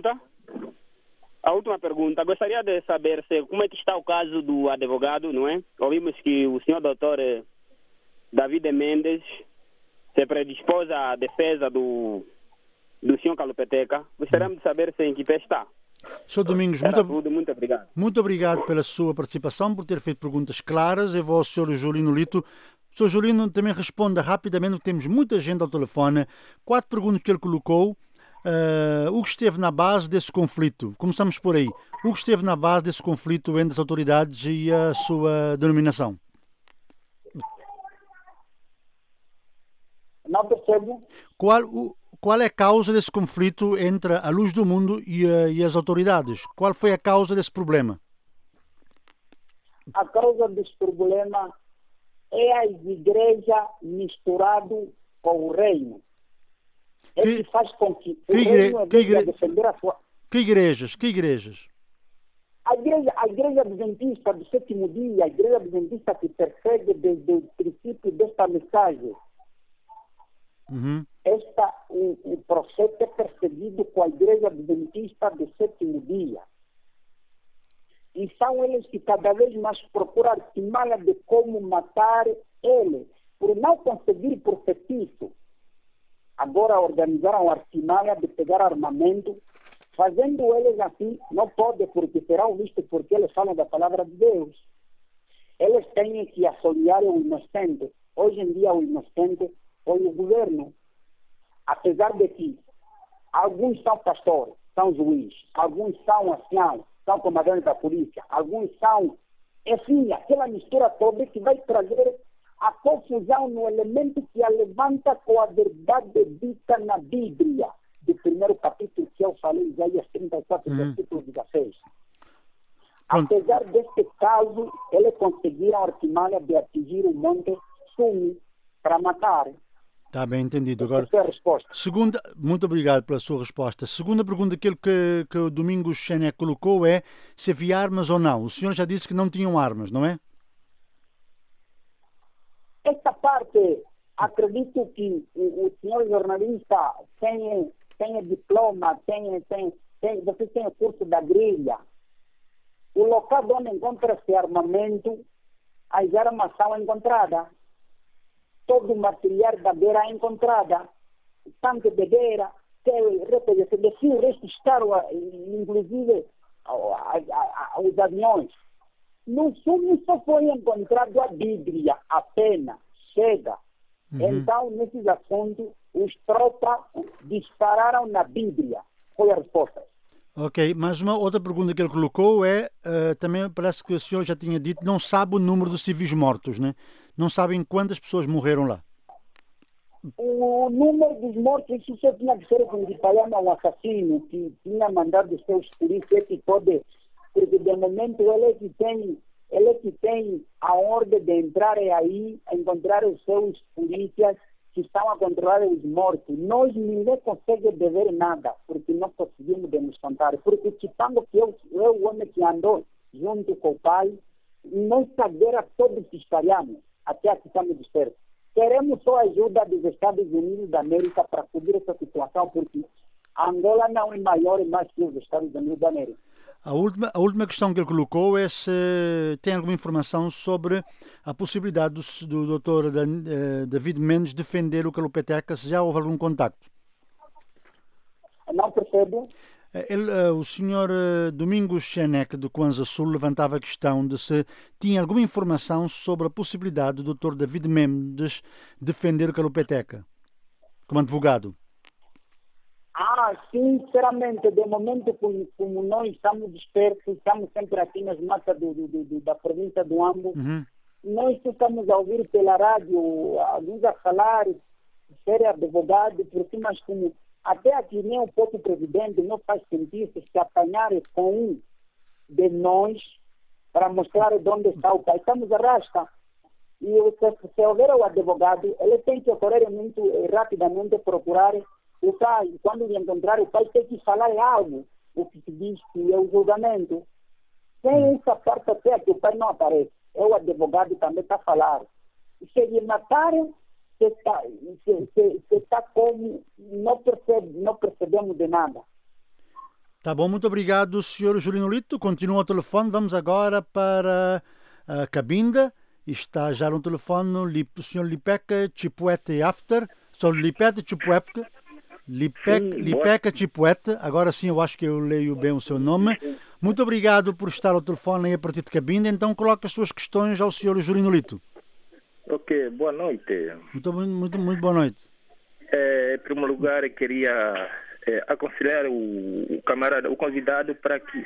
pergunta, gostaria de saber como é que está o caso do advogado, não é? Ouvimos que o senhor doutor David Mendes se predispôs à defesa do senhor Kalupeteca. Gostaríamos de saber se em que pé está. Sr. Domingos, muito obrigado. Muito obrigado pela sua participação, por ter feito perguntas claras. Eu vou ao Sr. Jolino Lito. Sr. Jolino, também responda rapidamente, porque temos muita gente ao telefone. 4 perguntas que ele colocou. O que esteve na base desse conflito? Começamos por aí. O que esteve na base desse conflito entre as autoridades e a sua denominação? Não percebo. Qual é a causa desse conflito entre a luz do mundo e as autoridades? Qual foi a causa desse problema? A causa desse problema é as igrejas misturadas com o reino. Ele faz com que o reino defender a sua... Que igrejas? A igreja adventista do sétimo dia, a igreja adventista que persegue desde o princípio desta mensagem. O profeta é perseguido com a igreja adventista do sétimo dia. E são eles que cada vez mais procuram artimanha de como matar ele, por não conseguir por feitiço. Agora organizaram a artimanha de pegar armamento, fazendo eles assim, não pode, porque serão vistos porque eles falam da palavra de Deus. Eles têm que assoliar o inocente. Hoje em dia o inocente foi o governo. Apesar de que alguns são pastores, são juízes, alguns são anciãos, são comandantes da polícia, alguns são, enfim, aquela mistura toda que vai trazer a confusão no elemento que a levanta com a verdade dita na Bíblia, do primeiro capítulo que eu falei, Isaías 34, versículo 16. Apesar deste caso, eles conseguiram a artimanha de atingir o Monte Sumi para matar. Está bem entendido. Agora, essa é a resposta. Muito obrigado pela sua resposta. Segunda pergunta, aquilo que o Domingos Chaneca colocou é se havia armas ou não. O senhor já disse que não tinham armas, não é? Esta parte, acredito que o senhor jornalista tem diploma, você tem o curso da grelha. O local onde encontra-se armamento, as armas são encontradas. Todo o material da guerra é encontrada. Tanque de guerra, de fio registraram, inclusive, os aviões. No sul só foi encontrado a Bíblia apenas, chega. Então, nesses assuntos, os tropas dispararam na Bíblia. Foi a resposta. Ok, mas uma outra pergunta que ele colocou é, também parece que o senhor já tinha dito, não sabe o número de civis mortos, né? Não sabem quantas pessoas morreram lá. O número dos mortos, isso só tinha que ser com um assassino que tinha mandado os seus polícias que pode, porque de momento ele é que tem a ordem de entrar aí, encontrar os seus polícias que estão a controlar os mortos. Nós ninguém consegue beber nada, porque não conseguimos nos contar. Porque o Chipango, que é o homem que andou junto com o pai, nós cadeira todos espalhamos, até aqui estamos dispersos. Queremos só a ajuda dos Estados Unidos da América para cobrir essa situação, porque Angola não é maior e mais que os Estados Unidos da América. A última questão que ele colocou é se tem alguma informação sobre a possibilidade do Dr. David Mendes defender o Calupeteca, se já houve algum contacto. Não percebo. O senhor Domingos Xenec, do Kwanza Sul, levantava a questão de se tinha alguma informação sobre a possibilidade do Dr. David Mendes defender o Calupeteca, como advogado. Sinceramente, de momento, como nós estamos dispersos, estamos sempre aqui nas matas da província do Ambo, nós estamos a ouvir pela rádio alguns a falar, ser advogado, porque mas como até aqui nem o próprio presidente não faz sentido se apanharem com um de nós para mostrar de onde está o pai. Estamos a rasca. E se houver o advogado, ele tem que correr muito rapidamente procurar o pai. Quando ele encontrar o pai, tem que falar algo, o que se diz que é o julgamento. Sem essa parte até que o pai não aparece. É o advogado também está a falar. Se ele matarem, você está como não percebemos de nada. Tá bom, muito obrigado, Sr. Julino Lito. Continua o telefone. Vamos agora para a Cabinda. Está já no telefone o Sr. Lipeca Chipuete After. Sr. Lipeca Chipuete. Lipeca Chipuete. Agora sim, eu acho que eu leio bem o seu nome. Muito obrigado por estar ao telefone aí a partir de Cabinda. Então, coloque as suas questões ao Sr. Julino Lito. Ok, boa noite. Muito boa noite. Em primeiro lugar, eu queria aconselhar o camarada, o convidado, para que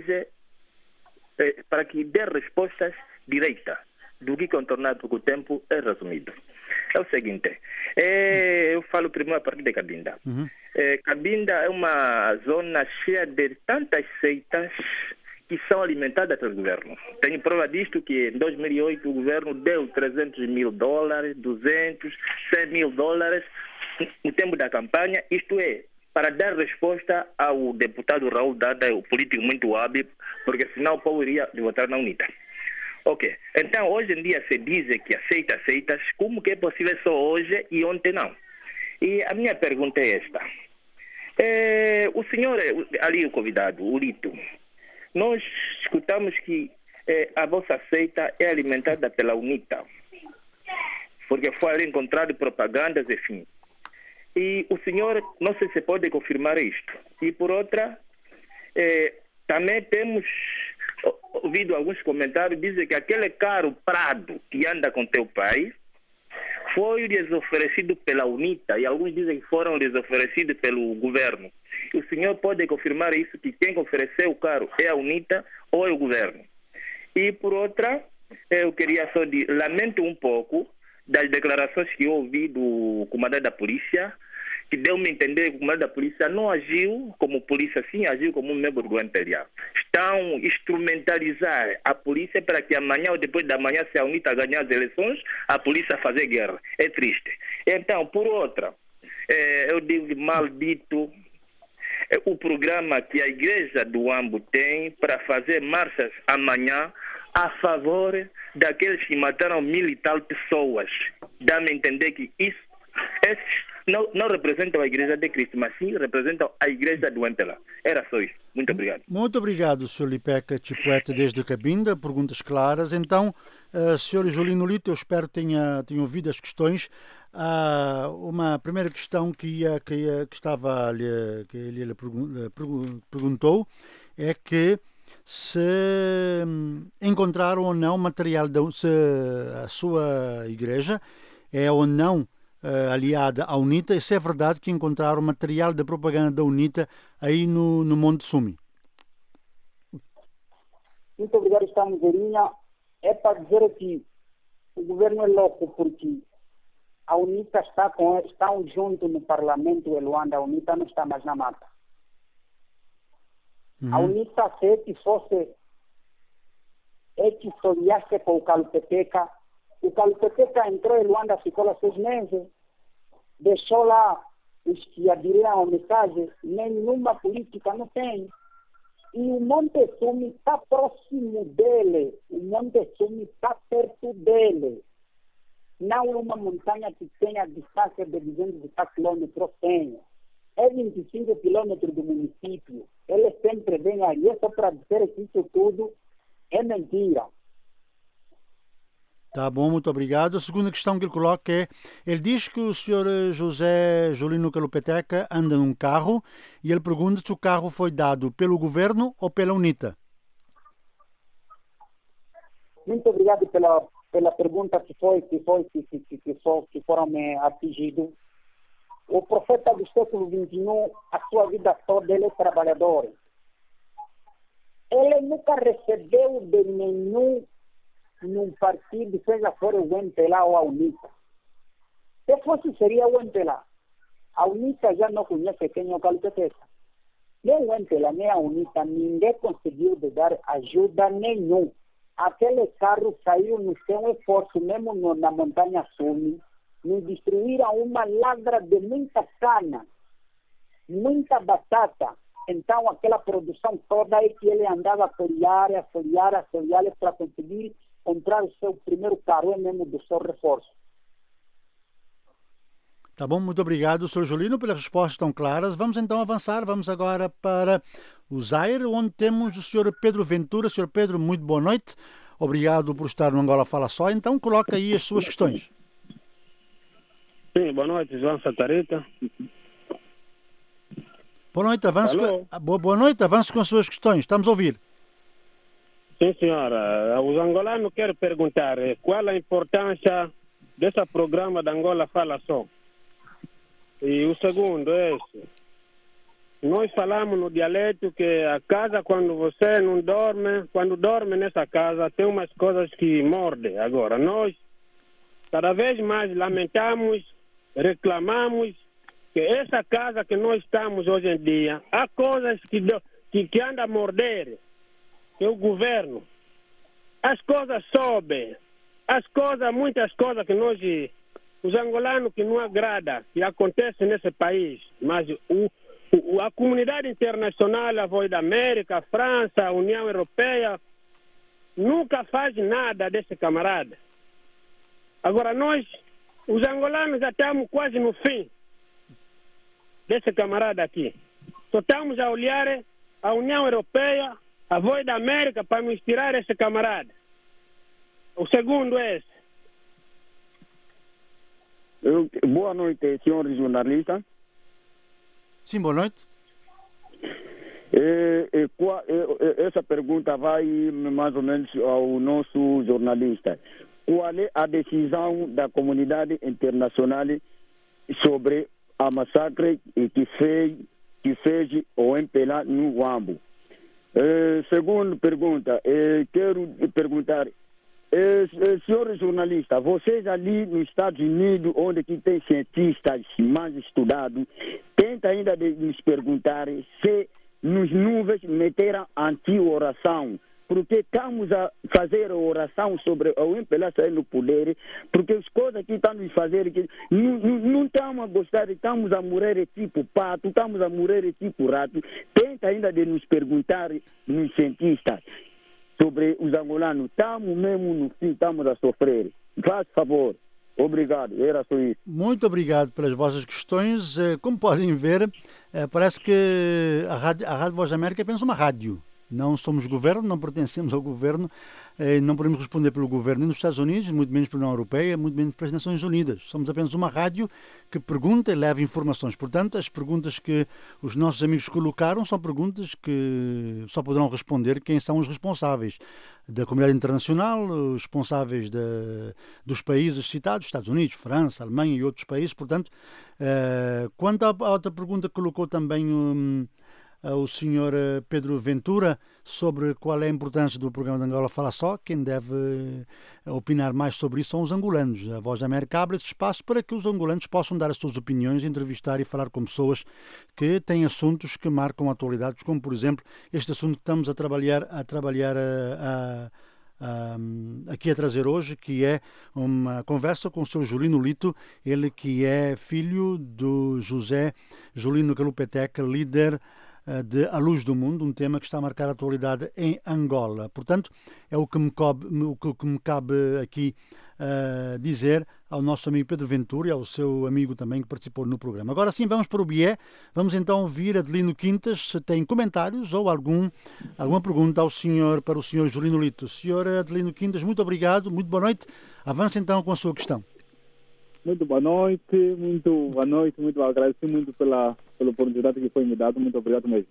dê respostas direitas do que contornar, porque o tempo é resumido. É o seguinte, eu falo primeiro a partir de Cabinda. Cabinda é uma zona cheia de tantas seitas que são alimentadas pelo governo. Tenho prova disto que em 2008 o governo deu $300 mil, 200, $100 mil no tempo da campanha, isto é, para dar resposta ao deputado Raul Dada, o político muito hábil, porque senão o povo iria votar na UNITA. Ok, então hoje em dia se diz que aceita seitas, como que é possível só hoje e ontem não? E a minha pergunta é esta. O senhor, ali o convidado, o Lito, nós escutamos que a vossa seita é alimentada pela UNITA, porque foi ali encontrado propagandas, enfim. E o senhor, não sei se pode confirmar isto. E por outra, também temos ouvido alguns comentários dizem que aquele carro Prado que anda com teu pai foi lhes oferecido pela UNITA e alguns dizem que foram lhes oferecidos pelo governo. E o senhor pode confirmar isso, que quem ofereceu o carro é a UNITA ou é o governo? E por outra, eu queria só lamento um pouco das declarações que eu ouvi do comandante da polícia, que deu-me a entender que o comandante da polícia não agiu como polícia, sim, agiu como um membro do MPLA. Estão a instrumentalizar a polícia para que amanhã ou depois da manhã, se a UNITA ganhar as eleições, a polícia fazer guerra. É triste. Então, por outra, eu digo maldito o programa que a igreja do Ambo tem para fazer marchas amanhã a favor daqueles que mataram 1.000 e tal pessoas. Dá-me a entender que esses não representam a igreja de Cristo, mas sim representam a igreja do MPLA. Era só isso. Muito obrigado. Muito obrigado, Sr. Lipeca Chipuete, desde Cabinda. Perguntas claras. Então, Sr. Julino Lito, eu espero que tenha ouvido as questões. Uma primeira questão que ele perguntou é que se encontraram ou não material, se a sua igreja é ou não aliada à UNITA, e se é verdade que encontraram material de propaganda da UNITA aí no Monte Sumi. Muito obrigado, estamos em linha. É para dizer que o governo é louco, porque a UNITA está junto no Parlamento de Luanda, a UNITA não está mais na mata. A UNITA, se fosse que solhasse com o Calpeteca entrou em Luanda, ficou lá 6 meses, deixou lá os que aderiram à mensagem, nenhuma política não tem. E o Monte Sumi está próximo dele, o Monte Sumi está perto dele. Não é uma montanha que tenha distância de 200 quilômetros, tem. É 25 quilômetros do município. Ele sempre vem aí, é só para dizer que isso tudo é mentira. Tá bom, muito obrigado. A segunda questão que ele coloca é, ele diz que o senhor José Jolino Calupeteca anda num carro e ele pergunta se o carro foi dado pelo governo ou pela UNITA. Muito obrigado pela pergunta que foram atingidos. O profeta do século XXI, a sua vida toda, ele é trabalhador. Ele nunca recebeu de nenhum partido, seja for o MPLA ou a UNITA. Se fosse, seria o MPLA. A UNITA já não conhece quem é o Calpeteca. Nem o MPLA, nem a UNITA, ninguém conseguiu dar ajuda nenhuma. Aquele carro saiu no seu esforço, mesmo na Montanha Sumi, nos destruíram uma lavra de muita cana, muita batata. Então, aquela produção toda é que ele andava a folhear para conseguir comprar o seu primeiro carro, mesmo do seu reforço. Tá bom, muito obrigado, Sr. Jolino, pelas respostas tão claras. Vamos então avançar, vamos agora para o Zaire, onde temos o Sr. Pedro Ventura. Sr. Pedro, muito boa noite. Obrigado por estar no Angola Fala Só. Então, coloca aí as suas questões. Sim, boa noite, João Santarita. Boa noite, avance com as suas questões. Estamos a ouvir. Sim, senhora. Os angolanos querem perguntar qual a importância desse programa da Angola Fala Só. E o segundo é esse. Nós falamos no dialeto que a casa, quando você não dorme, quando dorme nessa casa, tem umas coisas que mordem. Agora, nós cada vez mais lamentamos, reclamamos que essa casa que nós estamos hoje em dia, há coisas que andam a morder, que o governo, as coisas sobem, muitas coisas que nós, os angolanos, que não agrada, que acontece nesse país, mas a comunidade internacional, a Voz da América, a França, a União Europeia, nunca faz nada desse camarada. Agora nós, os angolanos, já estamos quase no fim desse camarada aqui. Só estamos a olhar a União Europeia, a Voz da América para nos tirar esse camarada. O segundo é esse. Boa noite, senhor jornalista. Sim, boa noite. Essa pergunta vai mais ou menos ao nosso jornalista. Qual é a decisão da comunidade internacional sobre a massacre que fez o MPLA no Huambo? Segunda pergunta, quero perguntar, senhor jornalista, vocês ali nos Estados Unidos, onde que tem cientistas mais estudados, tenta ainda de nos perguntar se nos nuvens meteram anti-oração, porque estamos a fazer oração sobre o MPLA sair no poder, porque as coisas que estão a fazer, que não estamos a gostar, estamos a morrer tipo pato, estamos a morrer tipo rato. Tenta ainda de nos perguntar nos cientistas sobre os angolanos. Estamos mesmo no fim, estamos a sofrer. Faz favor. Obrigado, era só isso. Muito obrigado pelas vossas questões. Como podem ver, parece que a Rádio Voz da América é apenas uma rádio. Não somos governo, não pertencemos ao governo, não podemos responder pelo governo nem nos Estados Unidos, muito menos pela União Europeia, muito menos pelas Nações Unidas. Somos apenas uma rádio que pergunta e leva informações. Portanto, as perguntas que os nossos amigos colocaram são perguntas que só poderão responder quem são os responsáveis da comunidade internacional, os responsáveis dos países citados, Estados Unidos, França, Alemanha e outros países. Portanto, quanto à outra pergunta que colocou também o senhor Pedro Ventura sobre qual é a importância do programa de Angola Fala Só, quem deve opinar mais sobre isso são os angolanos. A Voz da América abre esse espaço para que os angolanos possam dar as suas opiniões, entrevistar e falar com pessoas que têm assuntos que marcam atualidades, como por exemplo este assunto que estamos a trabalhar aqui a trazer hoje, que é uma conversa com o Sr. Julino Lito, ele que é filho do José Julino Kalupeteca, líder de A Luz do Mundo, um tema que está a marcar a atualidade em Angola. Portanto, é o que me cabe aqui dizer ao nosso amigo Pedro Ventura e ao seu amigo também que participou no programa. Agora sim, vamos para o BIE. Vamos então ouvir Adelino Quintas, se tem comentários ou alguma pergunta para o senhor Julino Lito. Senhor Adelino Quintas, muito obrigado, muito boa noite. Avance então com a sua questão. Muito boa noite, muito agradecido muito pela oportunidade que foi me dada, muito obrigado mesmo.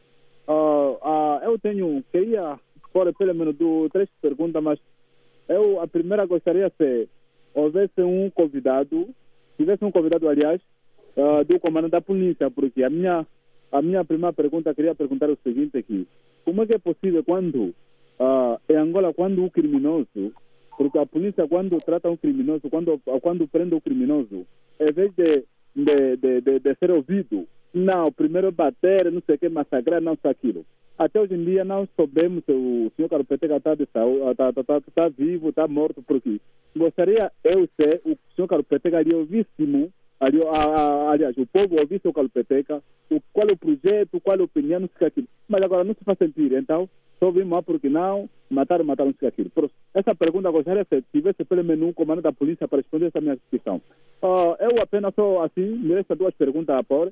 Eu queria pôr pelo menos 3 perguntas, mas a primeira gostaria se tivesse um convidado, aliás, do comando da polícia, porque a minha primeira pergunta, queria perguntar o seguinte aqui: como é que é possível quando, em Angola, quando o criminoso, porque a polícia, quando trata um criminoso, quando prende o criminoso, em vez de ser ouvido, não, primeiro bater, não sei o que, massacrar, não sei aquilo. Até hoje em dia não sabemos se o senhor Kalupeteca está vivo, está morto, porque gostaria se o senhor Kalupeteca ali ouvíssimo, aliás, o povo ouvisse o Kalupeteca, qual é o projeto, qual é a opinião, não sei aquilo. Mas agora não se faz sentir, então só vimos porque não, mataram, não sei aquilo. Por essa pergunta gostaria se tivesse pelo menos um comando da polícia para responder essa minha questão. Eu apenas só assim, me resta 2 perguntas a pôr.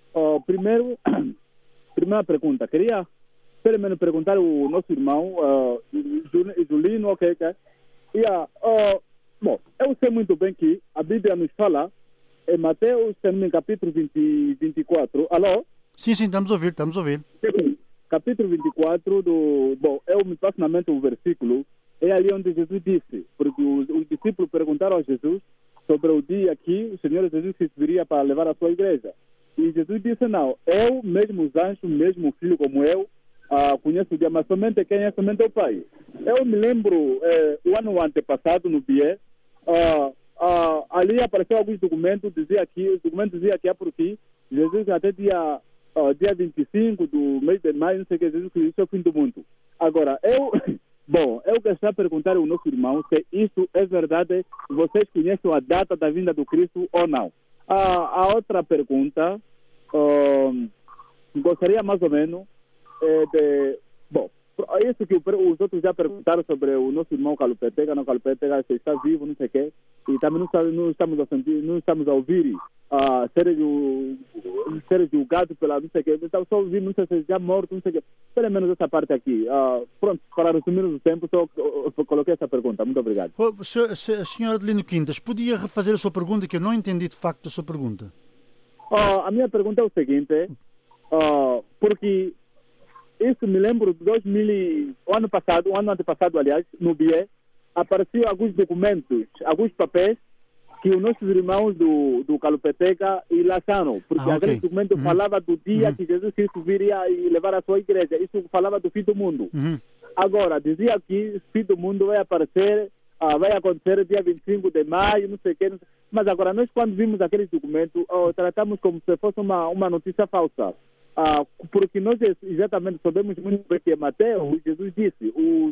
Primeira pergunta, queria pelo menos perguntar ao nosso irmão, Julino, ok? Bom, eu sei muito bem que a Bíblia nos fala, em Mateus, no capítulo 24, alô? Sim, estamos a ouvir. Capítulo 24, eu me passo na mente o versículo, é ali onde Jesus disse, porque os discípulos perguntaram a Jesus sobre o dia que o Senhor Jesus se viria para levar a sua igreja. E Jesus disse, não, eu, mesmo os anjos, mesmo o filho como eu, conheço o dia, mas somente quem é somente o Pai. Eu me lembro, o ano antepassado, no BIE, ali apareceu alguns documentos, dizia que é porque Jesus até dia 25 do mês de maio, não sei o que, Jesus Cristo é o fim do mundo. Agora, eu quero perguntar ao nosso irmão se isso é verdade, vocês conhecem a data da vinda do Cristo ou não. A outra pergunta, gostaria mais ou menos isso que os outros já perguntaram sobre o nosso irmão Kalupeteca, se está vivo, não sei o quê, e também não estamos a sentir, não estamos a ouvir ser julgado pela não sei o quê, então só ouvir, não sei se já morto, não sei o quê. Pelo menos essa parte aqui. Pronto, para resumir o tempo, só coloquei essa pergunta. Muito obrigado. Senhor Adelino Quintas, podia refazer a sua pergunta, que eu não entendi de facto a sua pergunta. A minha pergunta é o seguinte, porque isso me lembro de o ano antepassado, aliás, no BIE, apareciam alguns documentos, alguns papéis que os nossos irmãos do Kalupeteca lançaram, porque aquele documento falava do dia que Jesus Cristo viria e levar a sua igreja. Isso falava do fim do mundo. Agora, dizia que o fim do mundo vai aparecer, vai acontecer dia 25 de maio, não sei o quê. Mas agora, nós quando vimos aqueles documentos, tratamos como se fosse uma notícia falsa. Porque nós exatamente sabemos muito bem que Mateus, Jesus disse,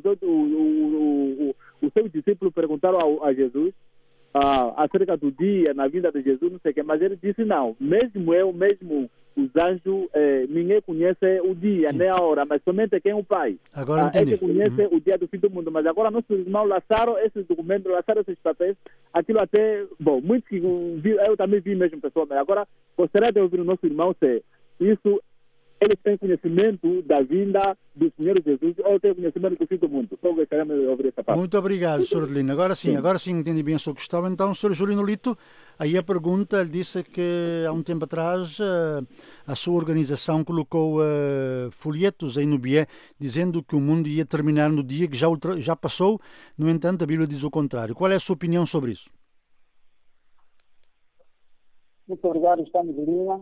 os seus discípulos perguntaram a Jesus acerca do dia, na vinda de Jesus, não sei o que, mas ele disse não, mesmo os anjos, ninguém conhece o dia, nem a hora, mas somente quem é o Pai. Agora entendi. Ele conhece o dia do fim do mundo, mas agora nossos irmãos lançaram esses documentos, lançaram esses papéis, aquilo até, muitos que eu também vi mesmo pessoal, mas agora gostaria de ouvir o nosso irmão se isso eles têm conhecimento da vinda do Senhor Jesus ou têm conhecimento do fim do mundo. Só gostaríamos de ouvir essa parte. Muito obrigado, Sr. Adelino. Agora sim entendi bem a sua questão. Então, Sr. Julino Lito, aí a pergunta, ele disse que há um tempo atrás a sua organização colocou folhetos em Nubié dizendo que o mundo ia terminar no dia que já passou. No entanto, a Bíblia diz o contrário. Qual é a sua opinião sobre isso? Muito obrigado, estamos em linha.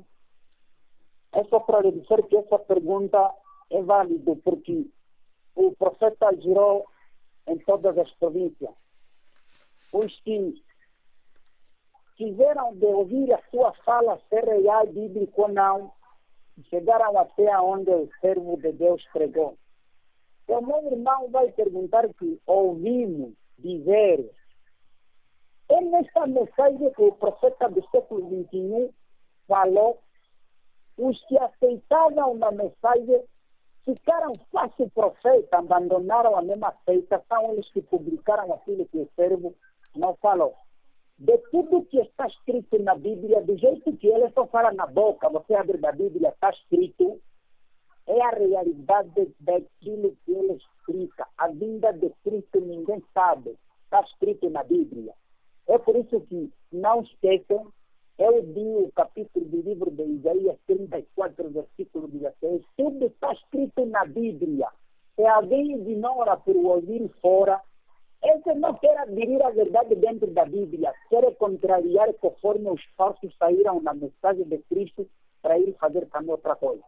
É só para lhe dizer que essa pergunta é válida, porque o profeta girou em todas as províncias. Os que quiseram de ouvir a sua fala, ser real, bíblico ou não, chegaram até onde o servo de Deus pregou. O meu irmão vai perguntar que ouvimos dizer. É nesta mensagem que o profeta do século XXI falou. Os que aceitavam a mensagem ficaram fácil profeta, abandonaram a mesma seita, são eles que publicaram aquilo que o servo não falou. De tudo que está escrito na Bíblia, do jeito que ele só fala na boca, você abre da Bíblia, está escrito, é a realidade daquilo que ele explica. A vinda de Cristo ninguém sabe, está escrito na Bíblia. É por isso que não esqueçam. Eu li o capítulo do livro de Isaías 34, versículo 16. Tudo está escrito na Bíblia. Se alguém ignora por ouvir fora, esse não quer adquirir a verdade dentro da Bíblia. Quer contrariar conforme os falsos saíram na mensagem de Cristo para ir fazer também outra coisa.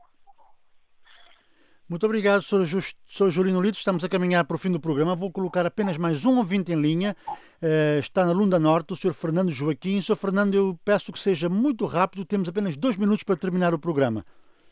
Muito obrigado, Sr. Julino Lito. Estamos a caminhar para o fim do programa. Vou colocar apenas mais um ouvinte em linha. Está na Lunda Norte, o Sr. Fernando Joaquim. Sr. Fernando, eu peço que seja muito rápido. Temos apenas 2 minutos para terminar o programa.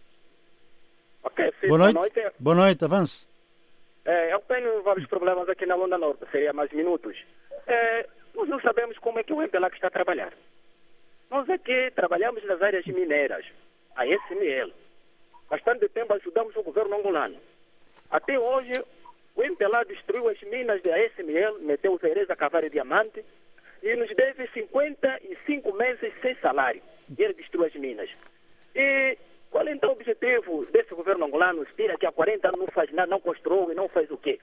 Ok, sim, boa noite. Boa noite, avance. Eu tenho vários problemas aqui na Lunda Norte. Seria mais minutos. Nós não sabemos como é que o MPLAC está a trabalhar. Nós aqui trabalhamos nas áreas mineiras, a SML. Bastante tempo ajudamos o governo angolano. Até hoje, o MPLA destruiu as minas da SML, meteu os areias a cavar diamante e nos deve 55 meses sem salário. E ele destruiu as minas. E qual é então o objetivo desse governo angolano? Se tira que há 40 anos não faz nada, não construiu e não faz o quê?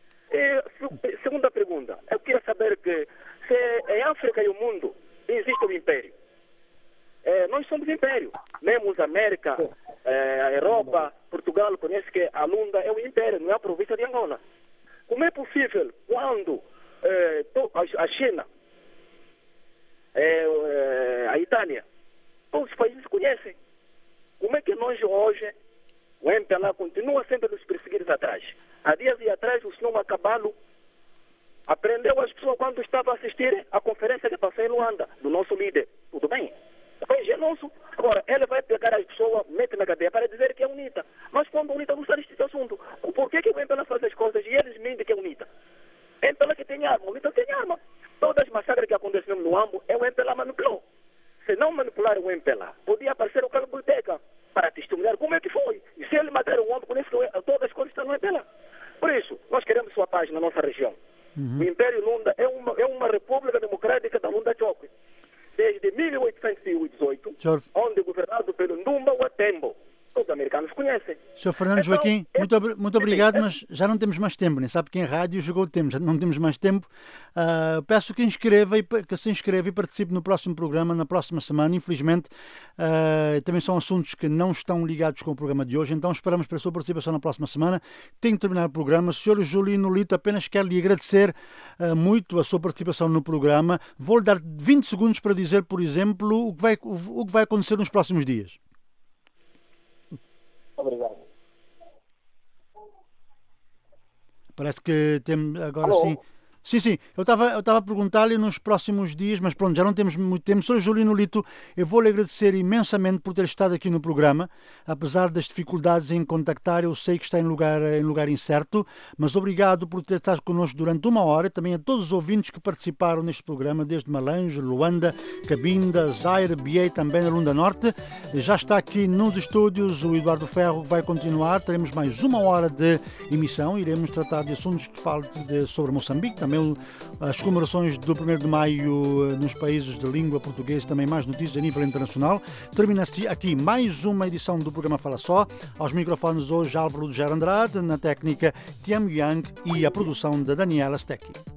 E, segunda pergunta, eu queria saber que se em África e o mundo existe um império. Nós somos império. Mesmo os América, a Europa, Portugal, conhece que a Lunda é um império, não é a província de Angola. Como é possível quando a China, a Itália, todos os países conhecem? Como é que nós hoje, o MPLA continua sempre a nos perseguir atrás? Há dias e atrás o senhor Macabalo aprendeu as pessoas quando estava a assistir a conferência que passou em Luanda, do nosso líder. Tudo bem? Foi genoso. Agora, ele vai pegar as pessoas, mete na cadeia para dizer que é UNITA. Mas quando a UNITA não está neste assunto, por que o MPLA faz as coisas e eles mentem que é UNITA? É o MPLA que tem arma, a UNITA tem arma. Todas as massacres que aconteceram no Ambo, é o MPLA manipulou. Se não manipular o MPLA, podia aparecer o Carlos Boteca para testemunhar como é que foi. E se ele matar o homem, conhece que todas as coisas estão no MPLA. Por isso, nós queremos sua paz na nossa região. O Império Lunda é uma república democrática da Lunda Choque. Desde 1818, onde governado pelo Ndumba Watembo. Todos os americanos conhecem. Sr. Fernando Joaquim, muito obrigado, mas já não temos mais tempo, né? Sabe que em rádio chegou o tempo, já não temos mais tempo. Peço que se inscreva e participe no próximo programa, na próxima semana. Infelizmente, também são assuntos que não estão ligados com o programa de hoje, então esperamos pela sua participação na próxima semana. Tenho que terminar o programa. Sr. Julino Lito, apenas quero lhe agradecer muito a sua participação no programa. Vou-lhe dar 20 segundos para dizer, por exemplo, o que vai acontecer nos próximos dias. Obrigado. Parece que temos agora. Alô? Sim. Sim, eu estava a perguntar-lhe nos próximos dias, mas pronto, já não temos muito tempo. Sr. Julino Lito, eu vou-lhe agradecer imensamente por ter estado aqui no programa, apesar das dificuldades em contactar, eu sei que está em lugar incerto, mas obrigado por ter estado connosco durante 1 hora, também a todos os ouvintes que participaram neste programa, desde Malange, Luanda, Cabinda, Zaire, Biei, também na Lunda Norte. Já está aqui nos estúdios o Eduardo Ferro, vai continuar, teremos mais 1 hora de emissão, iremos tratar de assuntos que falam sobre Moçambique, também também as comemorações do 1º de maio nos países de língua portuguesa, também mais notícias a nível internacional. Termina-se aqui mais uma edição do programa Fala Só. Aos microfones hoje Álvaro de Andrade, na técnica Tiam Yang e a produção da Daniela Stecchi.